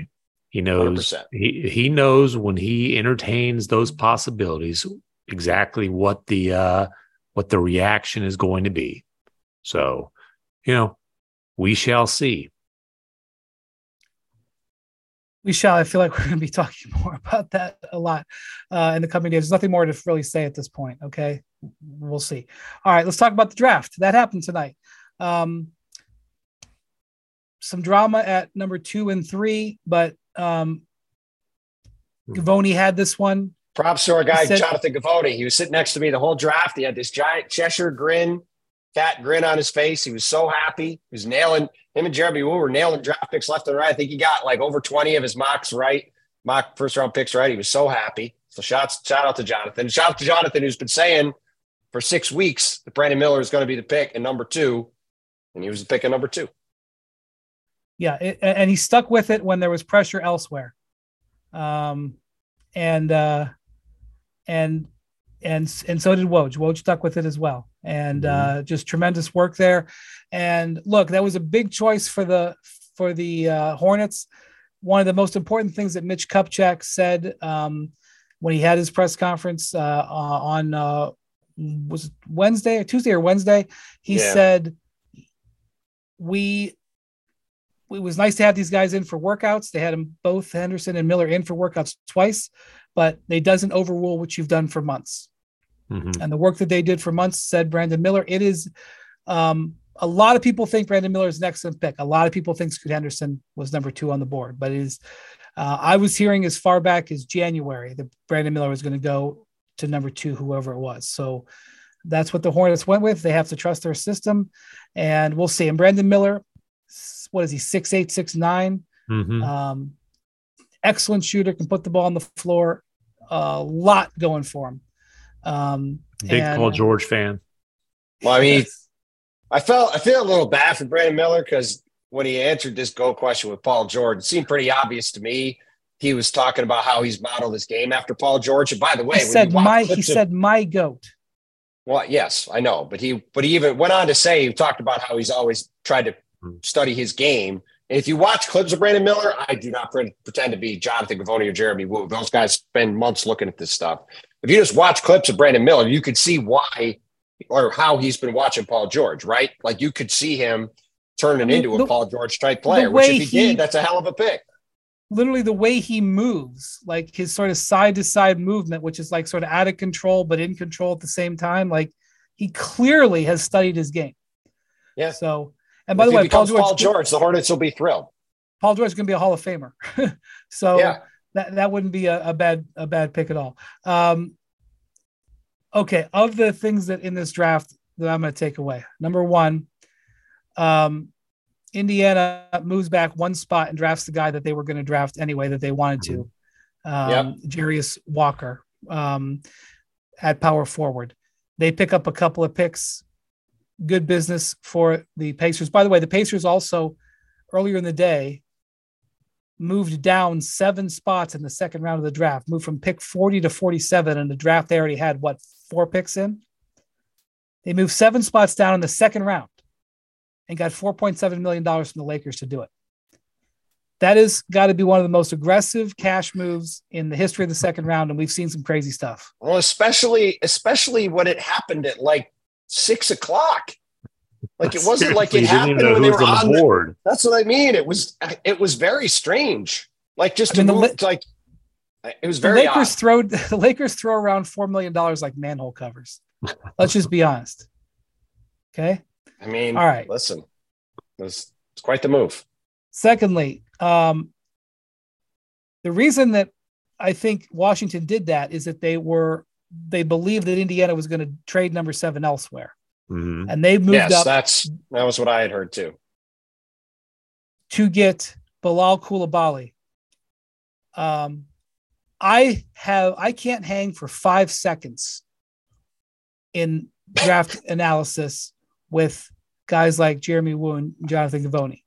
C: He knows he he knows when he entertains those possibilities exactly what the uh, what the reaction is going to be. So, you know, we shall see.
A: We shall. I feel like we're going to be talking more about that a lot uh, in the coming days. There's nothing more to really say at this point. Okay, we'll see. All right, let's talk about the draft. That happened tonight. Um, some drama at number two and three, but um, Givony had this one.
B: Props to our guy,
A: said,
B: Jonathan Givony. He was sitting next to me the whole draft. He had this giant Cheshire grin, fat grin on his face. He was so happy. He was nailing him and Jeremy Woo were nailing draft picks left and right. I think he got like over twenty of his mocks right, mock first round picks right. He was so happy. So shout, shout out to Jonathan. Shout out to Jonathan, who's been saying for six weeks that Brandon Miller is going to be the pick and number two. And he was the pick at number two.
A: Yeah, it, and he stuck with it when there was pressure elsewhere. Um, and uh, and and and so did Woj. Woj stuck with it as well, and mm-hmm. uh, just tremendous work there. And look, that was a big choice for the for the uh, Hornets. One of the most important things that Mitch Kupchak said um, when he had his press conference uh, on uh, was it Wednesday or Tuesday or Wednesday, he yeah. said, "We." It was nice to have these guys in for workouts. They had them both, Henderson and Miller, in for workouts twice, but it doesn't overrule what you've done for months. Mm-hmm. And the work that they did for months, said Brandon Miller, it is um, a lot of people think Brandon Miller is an excellent pick. A lot of people think Scoot Henderson was number two on the board, but it is, uh, I was hearing as far back as January that Brandon Miller was going to go to number two, whoever it was. So that's what the Hornets went with. They have to trust their system, and we'll see. And Brandon Miller, what is he, six eight, six nine? Mm-hmm. Um, excellent shooter, can put the ball on the floor. A lot going for him. Um,
C: Big and, Paul George fan.
B: Well, I mean, I felt I feel a little bad for Brandon Miller because when he answered this GOAT question with Paul George, it seemed pretty obvious to me. He was talking about how he's modeled his game after Paul George. And by the way,
A: he said my he of, said my GOAT.
B: Well, yes, I know, but he but he even went on to say he talked about how he's always tried to study his game. And if you watch clips of Brandon Miller, I do not pretend to be Jonathan Givony or Jeremy Woo. Those guys spend months looking at this stuff. If you just watch clips of Brandon Miller, you could see why or how he's been watching Paul George, right? Like you could see him turning I mean, into the, a Paul George type player, which if he, he did, that's a hell of a pick.
A: Literally the way he moves, like his sort of side to side movement, which is like sort of out of control, but in control at the same time. Like he clearly has studied his game.
B: Yeah.
A: So, and by if the way, Paul George,
B: Paul George, the Hornets will be thrilled.
A: Paul George is going to be a Hall of Famer. so yeah. that, that wouldn't be a, a bad, a bad pick at all. Um, okay. Of the things that in this draft that I'm going to take away, number one, um, Indiana moves back one spot and drafts the guy that they were going to draft anyway, that they wanted to, um, yep. Jarius Walker um, at power forward. They pick up a couple of picks. Good business for the Pacers. By the way, the Pacers also earlier in the day moved down seven spots in the second round of the draft, moved from pick forty to forty-seven. In the draft, they already had what, four picks in? They moved seven spots down in the second round and got four point seven million dollars from the Lakers to do it. That has got to be one of the most aggressive cash moves in the history of the second round. And we've seen some crazy stuff.
B: Well, especially, especially when it happened at like six o'clock. Like it wasn't like it happened when they were on the board. That's what I mean. It was, it was very strange. Like just to I mean, move, the, like it was very
A: the Lakers
B: odd.
A: throw the Lakers throw around four million dollars like manhole covers. Let's just be honest. Okay.
B: I mean,
A: all right.
B: Listen, it was, it's quite the move.
A: Secondly, um, the reason that I think Washington did that is that they were they believed that Indiana was going to trade number seven elsewhere. Mm-hmm. And they moved yes, up.
B: That's that was what I had heard too.
A: To get Bilal Coulibaly. Um, I have I can't hang for five seconds in draft analysis with guys like Jeremy Woo and Jonathan Givony.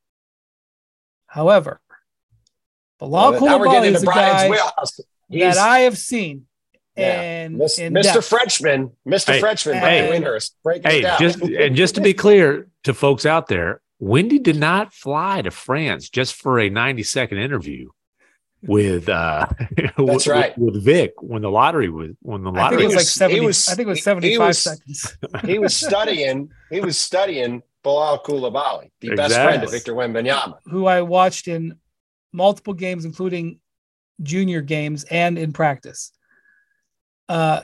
A: However, Bilal well, Coulibaly is a guy that I have seen.
B: Yeah.
A: And
B: Mister Mister Frenchman, Mister Hey, Frenchman, Brian Windhurst, breaking
C: hey,
B: it down.
C: Just, and just to be clear to folks out there, Wendy did not fly to France just for a ninety second interview. with uh
B: That's
C: with,
B: right.
C: with Vic when the lottery was when the
A: I think
C: lottery
A: it was like seventy.
B: he was-
A: I think it was
B: he
A: seventy-five
B: was-
A: seconds.
B: He was studying. He was studying Bilal Koulibaly, the best friend of
C: Exactly.
B: Victor Wembanyama.
A: Who I watched in multiple games, including junior games and in practice. Uh,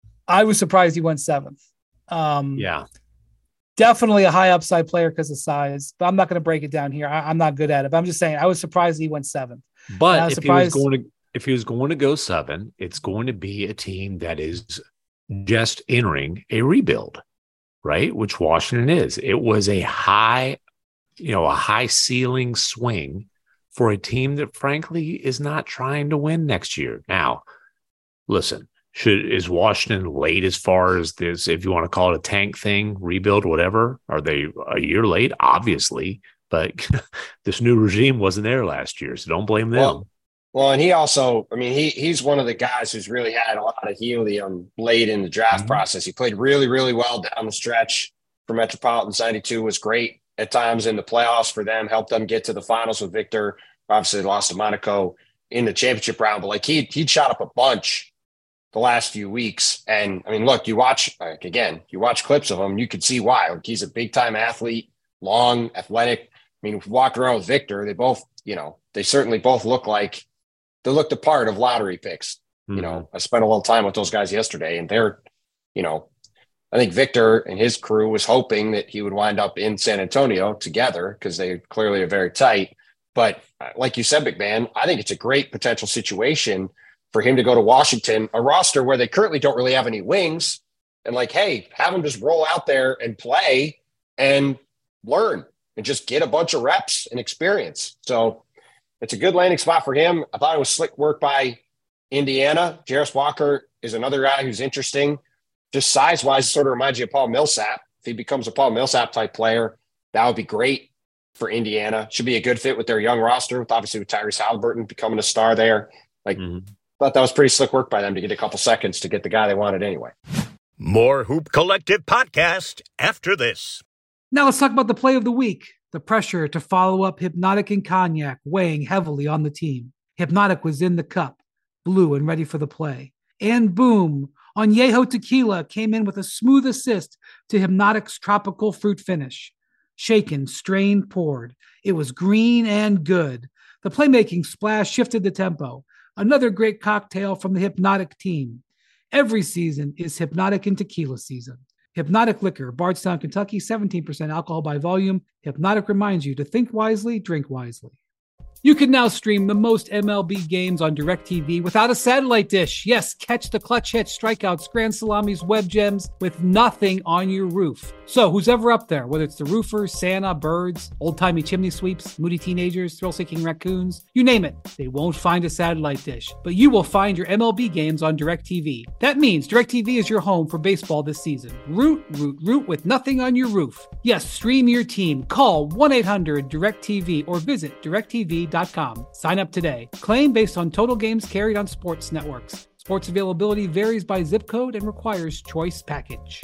A: I was surprised he went seventh. Um,
C: yeah
A: Definitely a high upside player because of size, but I'm not going to break it down here. I, I'm not good at it, but I'm just saying I was surprised he went seventh.
C: but
A: I was
C: if he was
A: surprised-
C: going to if he was going to go seven, it's going to be a team that is just entering a rebuild, right? Which Washington is. It was a high, you know, a high ceiling swing for a team that frankly is not trying to win next year. Now, listen, should is Washington late as far as this, if you want to call it a tank thing, rebuild, whatever? Are they a year late? Obviously, but this new regime wasn't there last year, so don't blame them.
B: Well, well, and he also, I mean, he he's one of the guys who's really had a lot of helium late in the draft
C: Mhm.
B: process. He played really, really well down the stretch for Metropolitans. ninety-two was great at times in the playoffs for them, helped them get to the finals with Victor. Obviously, lost to Monaco in the championship round, but like he he'd shot up a bunch the last few weeks. And I mean, look, you watch, like, again, you watch clips of him, you can see why. Like, he's a big time athlete, long, athletic. I mean, if you walk around with Victor, they both, you know, they certainly both look like they look the part of lottery picks.
C: Mhm.
B: You know, I spent a little time with those guys yesterday, and they're, you know, I think Victor and his crew was hoping that he would wind up in San Antonio together because they clearly are very tight. But uh, like you said, McMahon, I think it's a great potential situation for him to go to Washington, a roster where they currently don't really have any wings, and like, hey, have him just roll out there and play and learn and just get a bunch of reps and experience. So it's a good landing spot for him. I thought it was slick work by Indiana. Jarris Walker is another guy who's interesting. Just size-wise, sort of reminds you of Paul Millsap. If he becomes a Paul Millsap type player, that would be great for Indiana. Should be a good fit with their young roster, with obviously with Tyrese Halliburton becoming a star there. Like,
C: Mhm.
B: thought that was pretty slick work by them to get a couple seconds to get the guy they wanted anyway.
D: More Hoop Collective podcast after this.
A: Now let's talk about the play of the week. The pressure to follow up Hypnotic and Cognac weighing heavily on the team. Hypnotic was in the cup, blue and ready for the play. And boom, Añejo Tequila came in with a smooth assist to Hypnotic's tropical fruit finish. Shaken, strained, poured. It was green and good. The playmaking splash shifted the tempo. Another great cocktail from the Hypnotic team. Every season is Hypnotic and Tequila season. Hypnotic Liquor, Bardstown, Kentucky, seventeen percent alcohol by volume. Hypnotic reminds you to think wisely, drink wisely. You can now stream the most M L B games on DirecTV without a satellite dish. Yes, catch the clutch hits, strikeouts, grand salamis, web gems with nothing on your roof. So who's ever up there, whether it's the roofers, Santa, birds, old-timey chimney sweeps, moody teenagers, thrill-seeking raccoons, you name it, they won't find a satellite dish. But you will find your M L B games on DirecTV. That means DirecTV is your home for baseball this season. Root, root, root with nothing on your roof. Yes, stream your team. Call one eight hundred direct T V or visit direct T V dot com. Sign up today. Claim based on total games carried on sports networks. Sports availability varies by zip code and requires choice package.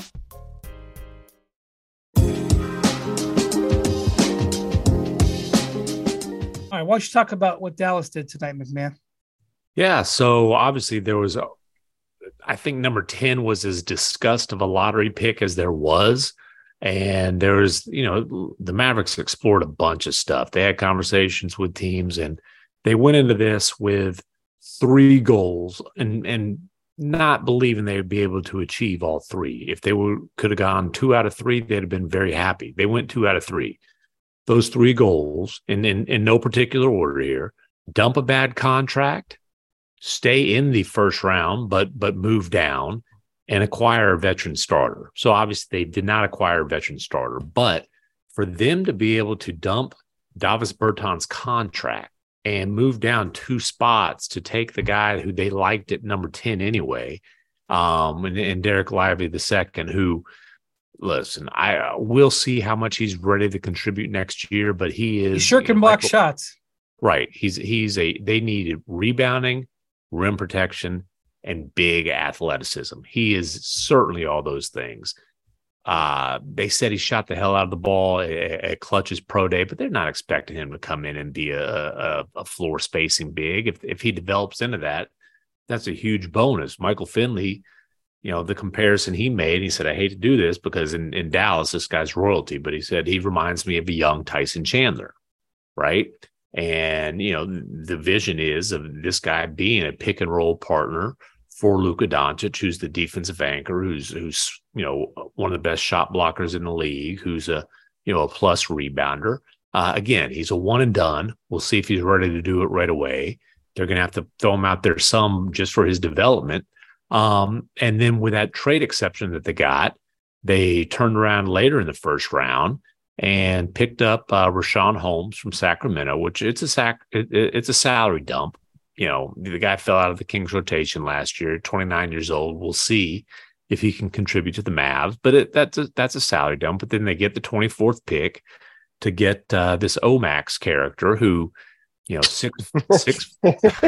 A: All right, why don't you talk about what Dallas did tonight, McMahon?
C: Yeah, so obviously there was, a, I think number ten was as disgust of a lottery pick as there was. And there was, you know, the Mavericks explored a bunch of stuff. They had conversations with teams, and they went into this with three goals and and not believing they would be able to achieve all three. If they were could have gone two out of three, they'd have been very happy. They went two out of three. Those three goals, in, in, in no particular order here: dump a bad contract, stay in the first round, but but move down, and acquire a veteran starter. So obviously they did not acquire a veteran starter, but for them to be able to dump Davis Bertans' contract and move down two spots to take the guy who they liked at number ten anyway, um, and, and Derek Lively the second, who, listen, I uh, will see how much he's ready to contribute next year, but he is
A: He sure can
C: you know,
A: block
C: like,
A: shots.
C: Right. He's he's a they needed rebounding, rim protection, and big athleticism. He is certainly all those things. Uh, they said he shot the hell out of the ball at, at Clutch's pro day, but they're not expecting him to come in and be a, a, a floor spacing big. If if he develops into that, that's a huge bonus. Michael Finley, you know, the comparison he made, he said, I hate to do this because in, in Dallas, this guy's royalty, but he said he reminds me of a young Tyson Chandler, right? And, you know, the vision is of this guy being a pick and roll partner for Luka Doncic, who's the defensive anchor, who's, who's, you know, one of the best shot blockers in the league, who's a, you know, a plus rebounder. Uh, again, he's a one and done. We'll see if he's ready to do it right away. They're going to have to throw him out there some just for his development. Um, and then with that trade exception that they got, they turned around later in the first round and picked up uh, Rashawn Holmes from Sacramento, which it's a sac, it, it's a salary dump. You know, the guy fell out of the Kings rotation last year, twenty-nine years old. We'll see if he can contribute to the Mavs, but it, that's a, that's a salary dump. But then they get the twenty-fourth pick to get uh, this Omax character who, you know, six, six.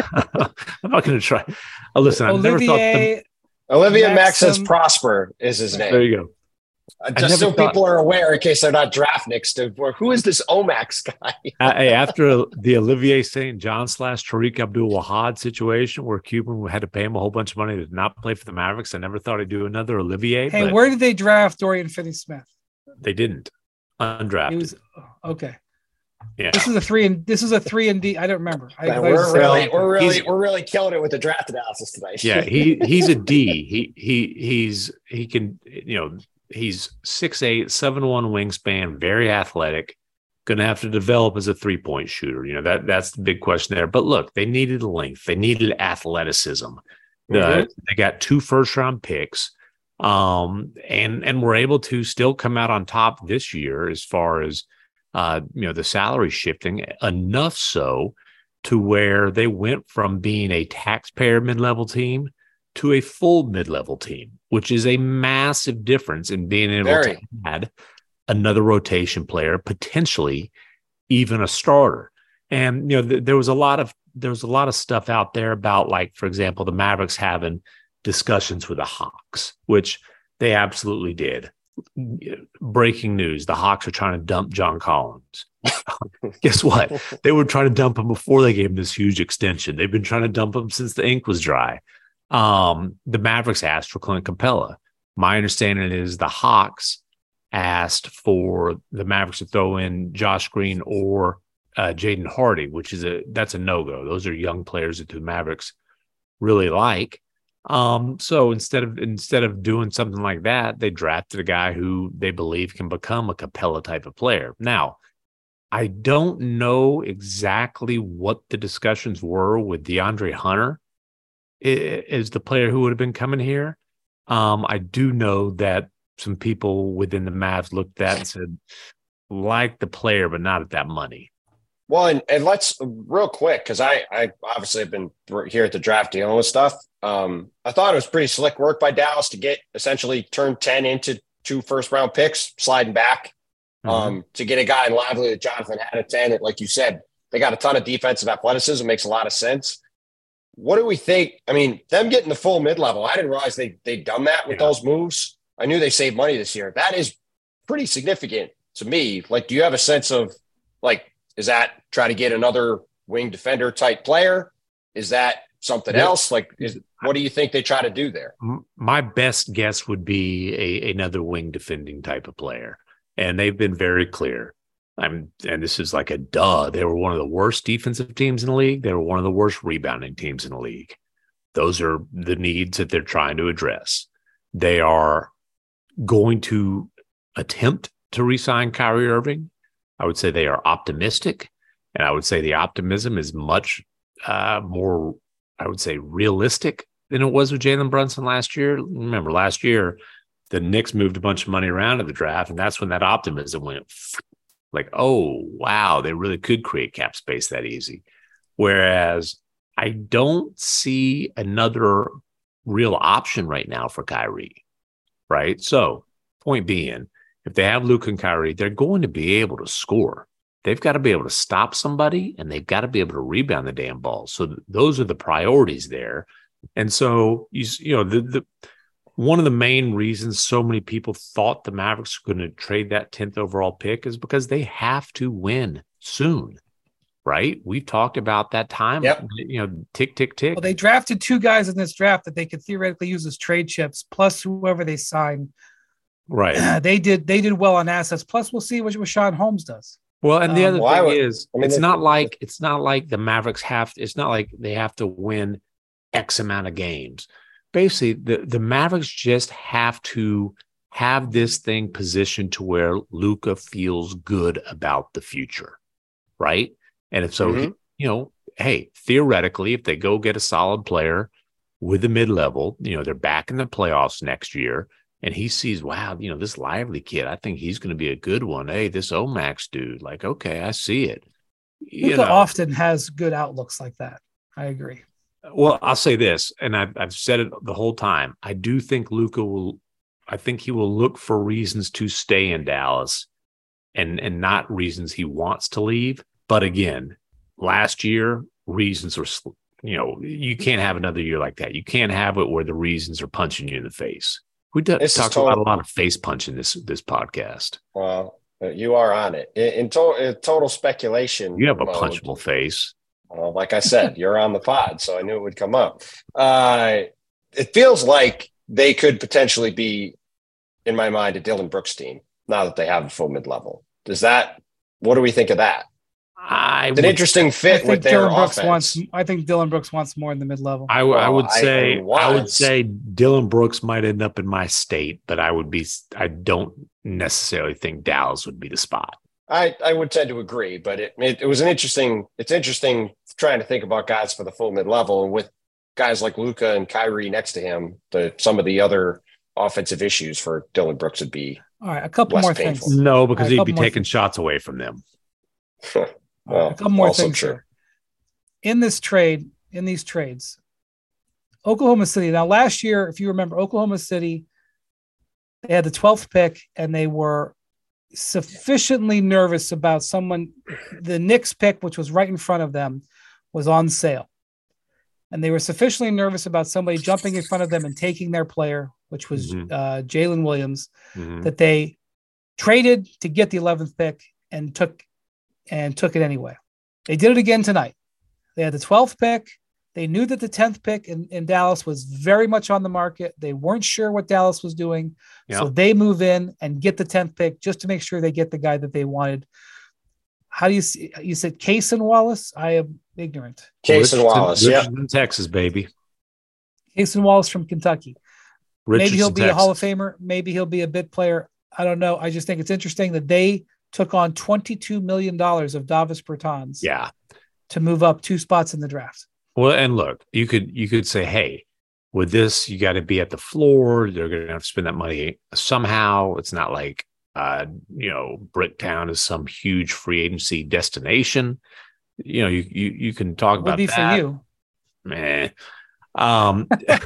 C: I'm not going to try. Oh, listen, I've
A: Olivier,
C: never thought the,
B: Olivia
A: Maxim,
B: Maxis Prosper is his name.
C: there you go.
B: Uh, Just so
C: thought,
B: people are aware, in case they're not draft nicks, to who is this Omax guy?
C: I, after the Olivier Saint John slash Tariq Abdul-Wahad situation where Cuban had to pay him a whole bunch of money to not play for the Mavericks, I never thought I'd do another Olivier.
A: Hey,
C: but
A: where did they draft Dorian Finney-Smith?
C: they didn't. Undrafted.
A: He was okay.
C: Yeah.
A: This is a three and this is a three and D. I don't remember. I,
B: Man,
A: I
B: we're really,
A: said-
B: we're really,
C: He's-
B: we're really killing it with the draft analysis tonight.
C: Yeah, he he's a D. He he he's he can, you know, he's six eight, seven one wingspan, very athletic, gonna have to develop as a three-point shooter. You know, that that's the big question there. But look, they needed length, they needed athleticism.
B: Mm-hmm.
C: Uh, they got two first round picks. Um, and and were able to still come out on top this year as far as uh, you know, the salary shifting enough so to where they went from being a taxpayer mid-level team to a full mid-level team, which is a massive difference in being able
B: Very.
C: to add another rotation player, potentially even a starter. And, you know, th- there was a lot of, there was a lot of stuff out there about, like, for example, the Mavericks having discussions with the Hawks, which they absolutely did. Breaking news: the Hawks are trying to dump John Collins. Guess what? They were trying to dump him before they gave him this huge extension. They've been trying to dump him since the ink was dry. Um, the Mavericks asked for Clint Capella. My understanding is the Hawks asked for the Mavericks to throw in Josh Green or uh, Jaden Hardy, which is a that's a no-go. Those are young players that the Mavericks really like. Um, so instead of instead of doing something like that, they drafted a guy who they believe can become a Capella type of player. Now, I don't know exactly what the discussions were with DeAndre Hunter is the player who would have been coming here. Um, I do know that some people within the Mavs looked at and said, like the player, but not at that money.
B: Well, and, and let's real quick, because I, I obviously have been here at the draft dealing with stuff. Um, I thought it was pretty slick work by Dallas to get essentially turn ten into two first round picks, sliding back um, mm-hmm. to get a guy in Lively that Jonathan had at ten. Like you said, they got a ton of defensive athleticism, makes a lot of sense. What do we think? I mean, them getting the full mid-level, I didn't realize they, they'd done that with yeah. those moves. I knew they saved money this year. That is pretty significant to me. Like, do you have a sense of, like, is that try to get another wing defender type player? Is that something yeah. else? Like, is, what do you think they try to do there?
C: My best guess would be a, another wing defending type of player. And they've been very clear. I'm, and this is like a duh. They were one of the worst defensive teams in the league. They were one of the worst rebounding teams in the league. Those are the needs that they're trying to address. They are going to attempt to re-sign Kyrie Irving. I would say they are optimistic, and I would say the optimism is much uh, more, I would say, realistic than it was with Jalen Brunson last year. Remember, last year, the Knicks moved a bunch of money around at the draft, and that's when that optimism went like, oh, wow, they really could create cap space that easy. Whereas I don't see another real option right now for Kyrie, right? So, point being, if they have Luka and Kyrie, they're going to be able to score. They've got to be able to stop somebody, and they've got to be able to rebound the damn ball. So th- those are the priorities there. And so, you, you know, the, the one of the main reasons so many people thought the Mavericks were going to trade that tenth overall pick is because they have to win soon, right? We've talked about that time,
B: yep.
C: you know, tick, tick, tick.
A: Well, they drafted two guys in this draft that they could theoretically use as trade chips, plus whoever they sign.
C: Right.
A: they did they did well on assets. Plus, we'll see what Rashawn Holmes does.
C: Well, and the
A: Um,
C: other
B: well,
C: thing
B: would,
C: is,
B: I mean,
C: it's
B: they,
C: not like it's not like the Mavericks have. It's not like they have to win X amount of games. Basically, the, the Mavericks just have to have this thing positioned to where Luka feels good about the future, right? And if so,
B: mm-hmm.
C: he, you know, hey, theoretically, if they go get a solid player with the mid-level, you know, they're back in the playoffs next year, and he sees, wow, you know, this Lively kid, I think he's going to be a good one. Hey, this Omax dude, like, okay, I see it. You
A: Luka
C: know,
A: often has good outlooks like that. I agree.
C: Well, I'll say this, and I've, I've said it the whole time. I do think Luka will, I think he will look for reasons to stay in Dallas and, and not reasons he wants to leave. But again, last year, reasons were, you know, you can't have another year like that. You can't have it where the reasons are punching you in the face. We do, talk about a lot of face punching this, this podcast.
B: Well, you are on it. In, in, to, in total speculation.
C: You have a
B: mode,
C: punchable face.
B: Well, like I said, you're on the pod, so I knew it would come up. Uh, it feels like they could potentially be, in my mind, a Dylan Brooks team now that they have a full mid-level. Does that? What do we think of that?
C: I
B: it's an
C: would,
B: interesting fit with their
A: Dylan Brooks
B: offense.
A: Wants, I think Dylan Brooks wants more in the mid-level.
C: I,
B: well,
C: I would
B: I,
C: say
B: I,
C: I would say Dylan Brooks might end up in my state, but I would be I don't necessarily think Dallas would be the spot.
B: I, I would tend to agree, but it, it it was an interesting. It's interesting trying to think about guys for the full mid level, and with guys like Luka and Kyrie next to him, the some of the other offensive issues for Dylan Brooks would be
A: all right. A couple
B: less
A: more
B: painful.
A: things.
C: No, because
A: right,
C: he'd be taking
A: things.
C: shots away from them.
B: well,
A: right, a couple more
B: also
A: things
B: true.
A: here. In this trade, in these trades, Oklahoma City. Now, last year, if you remember, Oklahoma City, they had the twelfth pick, and they were sufficiently nervous about someone. The Knicks pick, which was right in front of them, was on sale, and they were sufficiently nervous about somebody jumping in front of them and taking their player, which was
C: Mhm.
A: uh, Jalen Williams,
C: Mhm.
A: that they traded to get the eleventh pick and took and took it anyway. They did it again tonight. They had the twelfth pick. They knew that the tenth pick in, in Dallas was very much on the market. They weren't sure what Dallas was doing.
C: Yeah.
A: So they move in and get the tenth pick just to make sure they get the guy that they wanted. How do you see? You said Case and Wallace? I am ignorant.
B: Case and Wallace, yeah.
C: Richardson, Texas, baby.
A: Case and Wallace from Kentucky.
C: Richardson,
A: Maybe he'll be
C: Texas.
A: a Hall of Famer. Maybe he'll be a bit player. I don't know. I just think it's interesting that they took on twenty-two million dollars of Davis Bertans
C: Yeah.
A: to move up two spots in the draft.
C: Well, and look, you could you could say, hey, with this, you got to be at the floor. They're going to have to spend that money somehow. It's not like, uh, you know, Bricktown is some huge free agency destination. You know, you you, you can talk
A: It
C: about
A: would be
C: that.
A: for you.
C: Meh. Um,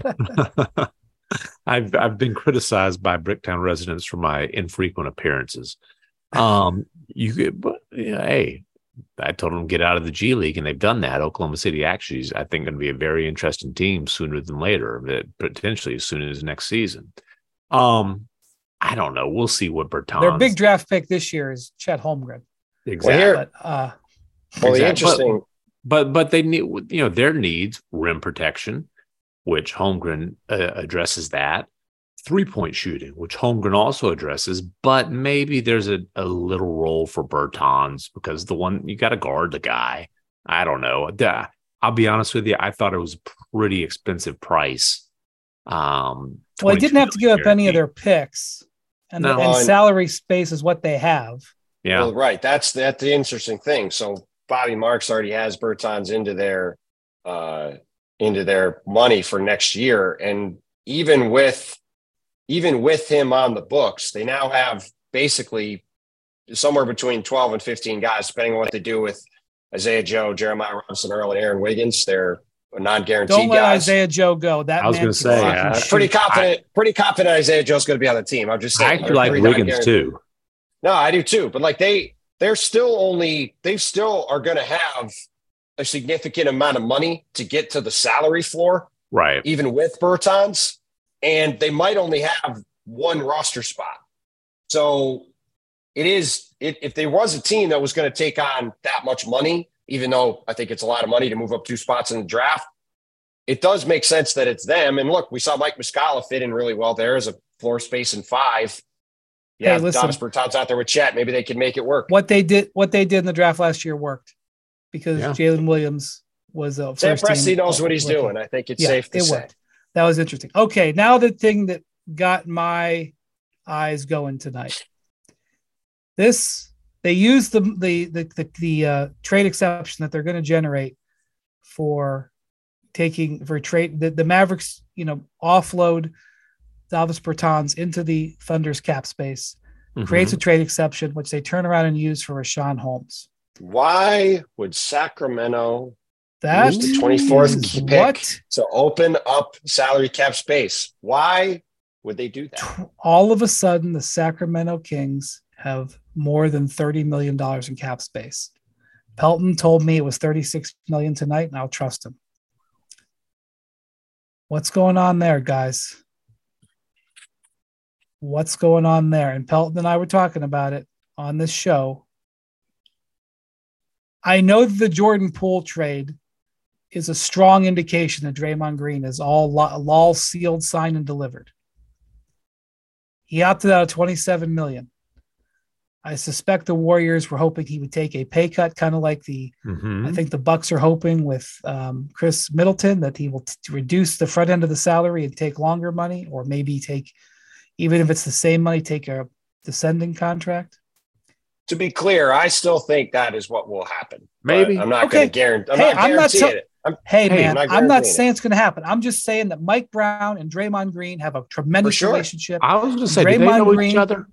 C: I've I've been criticized by Bricktown residents for my infrequent appearances. Um, you could, but yeah, hey, I told them to get out of the G League, and they've done that. Oklahoma City actually is, I think, going to be a very interesting team sooner than later, potentially as soon as next season. Um, I don't know. We'll see what Bertans.
A: Their big draft pick this year is Chet Holmgren.
C: Exactly.
B: Well, here-
A: But uh,
B: Well, the
C: Exactly.
B: interesting.
C: But but they need, you know, their needs, rim protection, which Holmgren uh, addresses that. Three-point shooting, which Holmgren also addresses, but maybe there's a, a little role for Bertans because the one you got to guard the guy. I don't know. Duh. I'll be honest with you. I thought it was a pretty expensive price. Um,
A: well, they didn't have to give up any of their picks, and,
C: No.
A: and salary space is what they have.
C: Yeah,
B: Well, right. That's that's the interesting thing. So Bobby Marks already has Bertans into their uh, into their money for next year, and even with even with him on the books, they now have basically somewhere between twelve and fifteen guys, depending on what they do with Isaiah Joe, Jeremiah Robinson, Earl, and Aaron Wiggins. They're non-guaranteed
A: Don't let
B: guys.
A: Isaiah Joe go. That
C: I was
A: man
C: gonna
A: can
C: say,
A: fucking
C: uh,
A: shoot.
B: pretty confident. pretty confident Isaiah Joe's going to be on the team. I'm just saying.
C: I actually
B: they're
C: like
B: three
C: Wiggins
B: non-guaranteed-
C: too.
B: No, I do too. But like they, they're still only, they still are going to have a significant amount of money to get to the salary floor,
C: Right.
B: even with Bertans. and they might only have one roster spot. So it is, it, if there was a team that was going to take on that much money, even though I think it's a lot of money to move up two spots in the draft, it does make sense that it's them. And look, we saw Mike Muscala fit in really well there as a floor space in five. Yeah,
A: hey,
B: Davis Bertans out there with Chet. Maybe they can make it work.
A: What they did, what they did in the draft last year worked because
C: Yeah.
A: Jalen Williams was a
B: Sam
A: first
B: Presti
A: team
B: knows what he's
A: rookie.
B: doing. I think it's
A: Yeah,
B: safe to
A: it
B: say.
A: worked. That was interesting. Okay, now the thing that got my eyes going tonight. This they used the the the the, the uh, trade exception that they're going to generate for taking for trade the, the Mavericks. You know, offload Davis Bertans into the Thunder's cap space,
C: Mhm.
A: creates a trade exception which they turn around and use for Rashawn Holmes.
B: Why would Sacramento
A: That
B: use the twenty-fourth
A: is
B: pick
A: what
B: to open up salary cap space? Why would they do that?
A: t- all of a sudden the Sacramento Kings have more than thirty million dollars in cap space. Pelton told me it was thirty-six million dollars tonight, and I'll trust him. What's going on there, guys? What's going on there? And Pelton and I were talking about it on this show. I know that the Jordan Poole trade is a strong indication that Draymond Green is all lo- all sealed, signed, and delivered. He opted out of twenty-seven million dollars. I suspect the Warriors were hoping he would take a pay cut, kind of like the,
C: Mhm.
A: I think the Bucks are hoping with um, Chris Middleton that he will t- reduce the front end of the salary and take longer money, or maybe take, even if it's the same money, take a descending contract.
B: To be clear, I still think that is what will happen. But
C: Maybe.
B: I'm not
A: Okay.
B: going to guarantee. I'm
A: Hey,
B: not
A: I'm not
B: guaranteeing
A: tell-
B: it. I'm,
A: Hey,
C: Hey,
A: man,
B: I'm not
A: I'm not
B: guaranteeing
A: saying it's going to happen. I'm just saying that Mike Brown and Draymond Green have a tremendous
B: For sure.
A: relationship.
C: I was going to say, do they
A: Draymond
C: know
A: Green-
C: each other?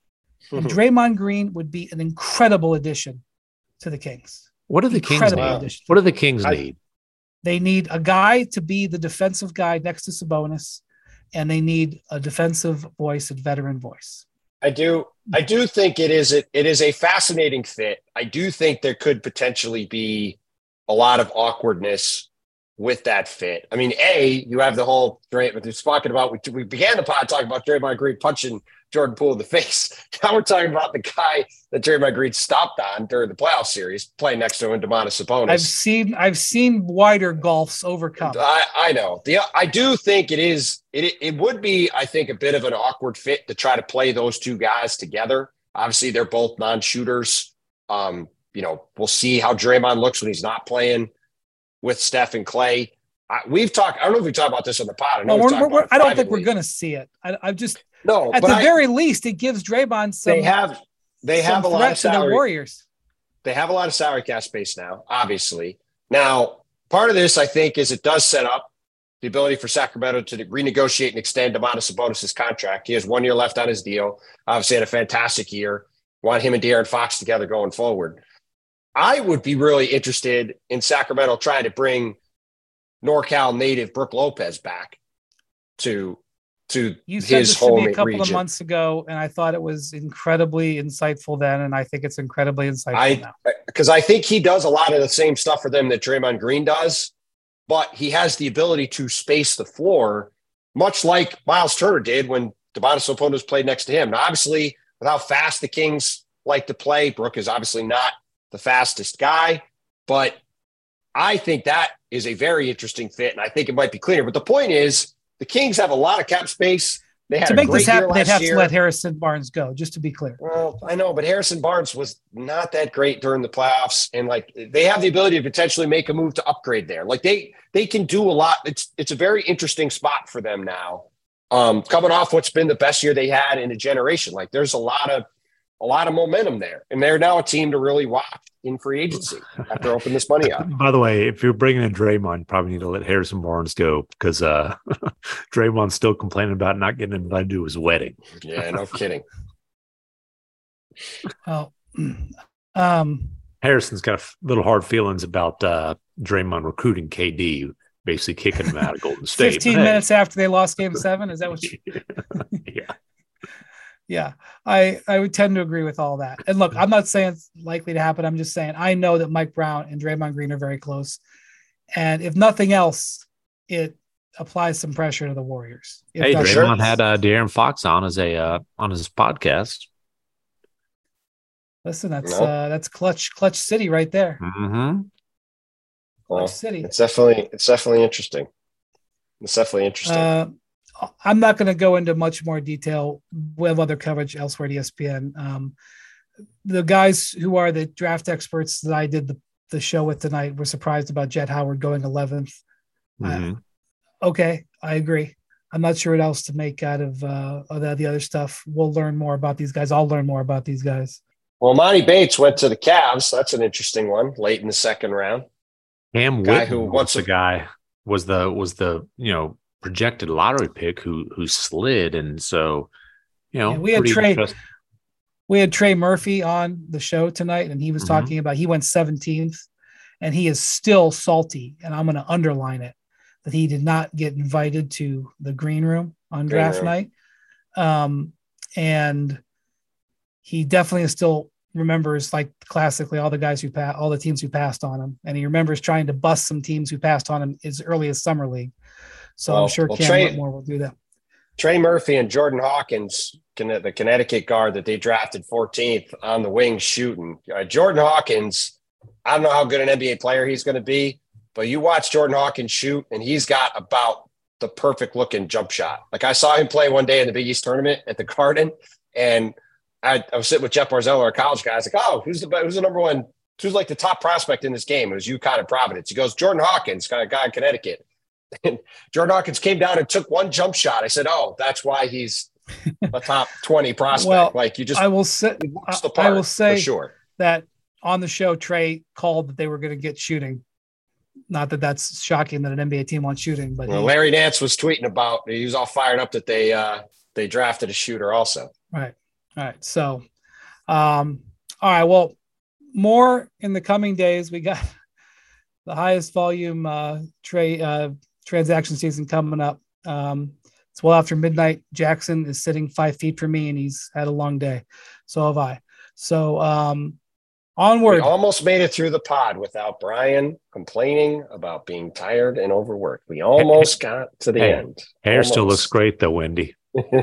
A: And Draymond Green would be an incredible addition to the Kings.
C: What do the Kings
A: Incredible
C: need?
A: addition.
C: What do the Kings
B: I-
C: need?
A: They need a guy to be the defensive guy next to Sabonis, and they need a defensive voice, a veteran voice.
B: I do. I do think it is. A, it is a fascinating fit. I do think there could potentially be a lot of awkwardness with that fit. I mean, a you have the whole Dray. What we're talking about. We, we began the pod talking about Draymond Green punching Jordan Poole in the face. Now we're talking about the guy that Draymond Green stopped on during the playoff series, playing next to him, Domantas Sabonis.
A: I've seen I've seen wider gulfs overcome.
B: I, I know. The I do think it is. It it would be, I think, a bit of an awkward fit to try to play those two guys together. Obviously, they're both non-shooters. Um, you know, we'll see how Draymond looks when he's not playing with Steph and Clay. I, we've talked. I don't know if we talked about this on the pod. I know
A: No,
B: we've
A: we're,
B: talked
A: we're,
B: about
A: we're,
B: it
A: I don't think we're
B: privately.
A: going to see it. I, I just
B: No,
A: at
B: but
A: the
B: I-
A: very least, it gives Draymond some.
B: they have they
A: some
B: have a lot
A: threat
B: of
A: to the
B: salary.
A: Warriors.
B: They have a lot of salary cap space now, obviously. Now, part of this, I think, is it does set up the ability for Sacramento to renegotiate and extend Domantas Sabonis' contract. He has one year left on his deal. Obviously had a fantastic year. Want him and De'Aaron Fox together going forward. I would be really interested in Sacramento trying to bring NorCal native Brooke Lopez back to, to
A: You said
B: his
A: this to
B: home
A: me a couple
B: region.
A: of months ago, and I thought it was incredibly insightful then, and I think it's incredibly insightful
B: I
A: now.
B: because I think he does a lot of the same stuff for them that Draymond Green does, but he has the ability to space the floor, much like Miles Turner did when Domantas Sabonis played next to him. Now, obviously, with how fast the Kings like to play, Brooke is obviously not the fastest guy, but I think that is a very interesting fit, and I think it might be cleaner. But the point is, the Kings have a lot of cap space. They had
A: To
B: a
A: make
B: great
A: this
B: year
A: happen, they'd
B: last
A: have
B: year.
A: to let Harrison Barnes go, just to be clear.
B: Well, I know, but Harrison Barnes was not that great during the playoffs, and like they have the ability to potentially make a move to upgrade there. Like they they can do a lot. It's it's a very interesting spot for them now. Um, coming off what's been the best year they had in a generation. Like there's a lot of a lot of momentum there, and they're now a team to really watch in free agency after opening this money up.
C: By the way, if you're bringing in Draymond, you probably need to let Harrison Barnes go because uh, Draymond's still complaining about not getting invited to his wedding.
B: Yeah, no kidding.
A: Well, um,
C: Harrison's got a f- little hard feelings about uh, Draymond recruiting K D, basically kicking him out of Golden State.
A: fifteen
C: But hey,
A: minutes after they lost Game Seven, is that what you?
C: yeah.
A: Yeah, I, I would tend to agree with all that. And look, I'm not saying it's likely to happen. I'm just saying I know that Mike Brown and Draymond Green are very close. And if nothing else, it apply some pressure to the Warriors.
C: Hey, Draymond had uh, De'Aaron Fox on as a uh, on his podcast.
A: Listen, that's no. uh, that's clutch clutch city right there.
C: Mm-hmm.
B: Well, city. It's definitely it's definitely interesting. It's definitely interesting.
A: Uh, I'm not going to go into much more detail. We have other coverage elsewhere at E S P N. Um, the guys who are the draft experts that I did the, the show with tonight were surprised about Jett Howard going eleventh.
C: Mm-hmm.
A: Uh, okay, I agree. I'm not sure what else to make out of uh, of the, the other stuff. We'll learn more about these guys. I'll learn more about these guys.
B: Well, Monty Bates went to the Cavs. That's an interesting one, late in the second round.
C: Cam Whitman who was the guy was the was the you know projected lottery pick who who slid, and so you know
A: yeah, we had Trey we had Trey Murphy on the show tonight, and he was mm-hmm. talking about he went seventeenth, and he is still salty, and I'm going to underline it that he did not get invited to the green room on green draft room. night, um, and he definitely still remembers, like classically, all the guys who passed, all the teams who passed on him, and he remembers trying to bust some teams who passed on him as early as summer league. So well, I'm sure well, Cam Trey, Whitmore will do that.
B: Trey Murphy and Jordan Hawkins, the Connecticut guard that they drafted fourteenth on the wing shooting. Uh, Jordan Hawkins, I don't know how good an N B A player he's going to be, but you watch Jordan Hawkins shoot, and he's got about the perfect looking jump shot. Like I saw him play one day in the Big East tournament at the Garden, and I, I was sitting with Jeff Barzell, our college guy. I was like, oh, who's the who's the number one? Who's like the top prospect in this game? It was UConn and Providence. He goes, Jordan Hawkins, kind of guy in Connecticut. And Jordan Hawkins came down and took one jump shot. I said, oh, that's why he's a top twenty prospect.
A: Well,
B: like you just,
A: I will say,
B: the
A: I will say
B: for sure
A: that on the show, Trey called that they were going to get shooting. Not that that's shocking that an N B A team wants shooting, but
B: well,
A: he,
B: Larry Nance was tweeting about, he was all fired up that they, uh, they drafted a shooter also.
A: Right. All right. So, um, all right. Well, more in the coming days. We got the highest volume uh, trade uh, transaction season coming up. Um, it's well after midnight. Jackson is sitting five feet from me, and he's had a long day. So have I. So um, onward.
B: We almost made it through the pod without Brian complaining about being tired and overworked. We almost hey, got to the
C: hey,
B: end.
C: Hair
B: almost.
C: Still looks great, though, Wendy.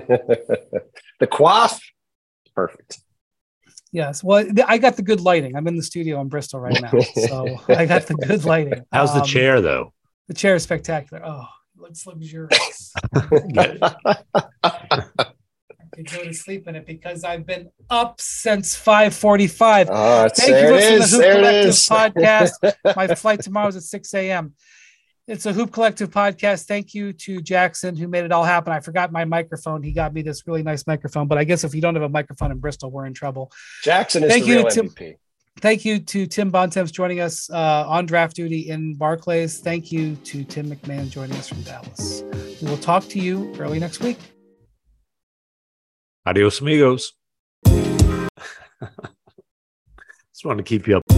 B: The coif. Perfect.
A: Yes. Well, I got the good lighting. I'm in the studio in Bristol right now. So I got the good lighting.
C: How's the
A: um,
C: chair, though?
A: The chair is spectacular. Oh, it looks luxurious. I could go to sleep in it because I've been up since five forty-five.
B: Oh,
A: Thank you for listening to the Hoop
B: there
A: Collective podcast. My flight tomorrow is at six a.m. It's a Hoop Collective podcast. Thank you to Jackson, who made it all happen. I forgot my microphone. He got me this really nice microphone, but I guess if you don't have a microphone in Bristol, we're in trouble.
B: Jackson is
A: thank
B: the
A: you
B: real
A: to,
B: M V P.
A: Thank you to Tim Bontemps joining us uh, on draft duty in Barclays. Thank you to Tim McMahon joining us from Dallas. We will talk to you early next week.
C: Adios, amigos. Just want to keep you up.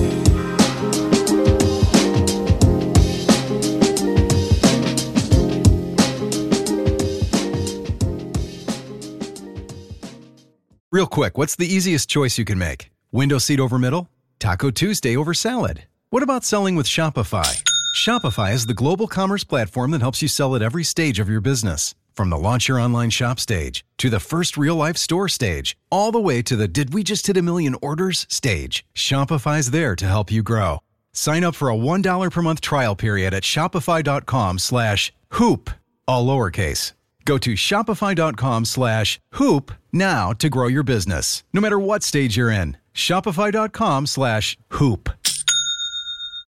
E: Real quick, what's the easiest choice you can make? Window seat over middle? Taco Tuesday over salad? What about selling with Shopify? Shopify is the global commerce platform that helps you sell at every stage of your business. From the launch your online shop stage, to the first real-life store stage, all the way to the did we just hit a million orders stage. Shopify's there to help you grow. Sign up for a one dollar per month trial period at shopify.com slash hoop, all lowercase. Go to shopify.com slash hoop now to grow your business, no matter what stage you're in. Shopify.com slash hoop.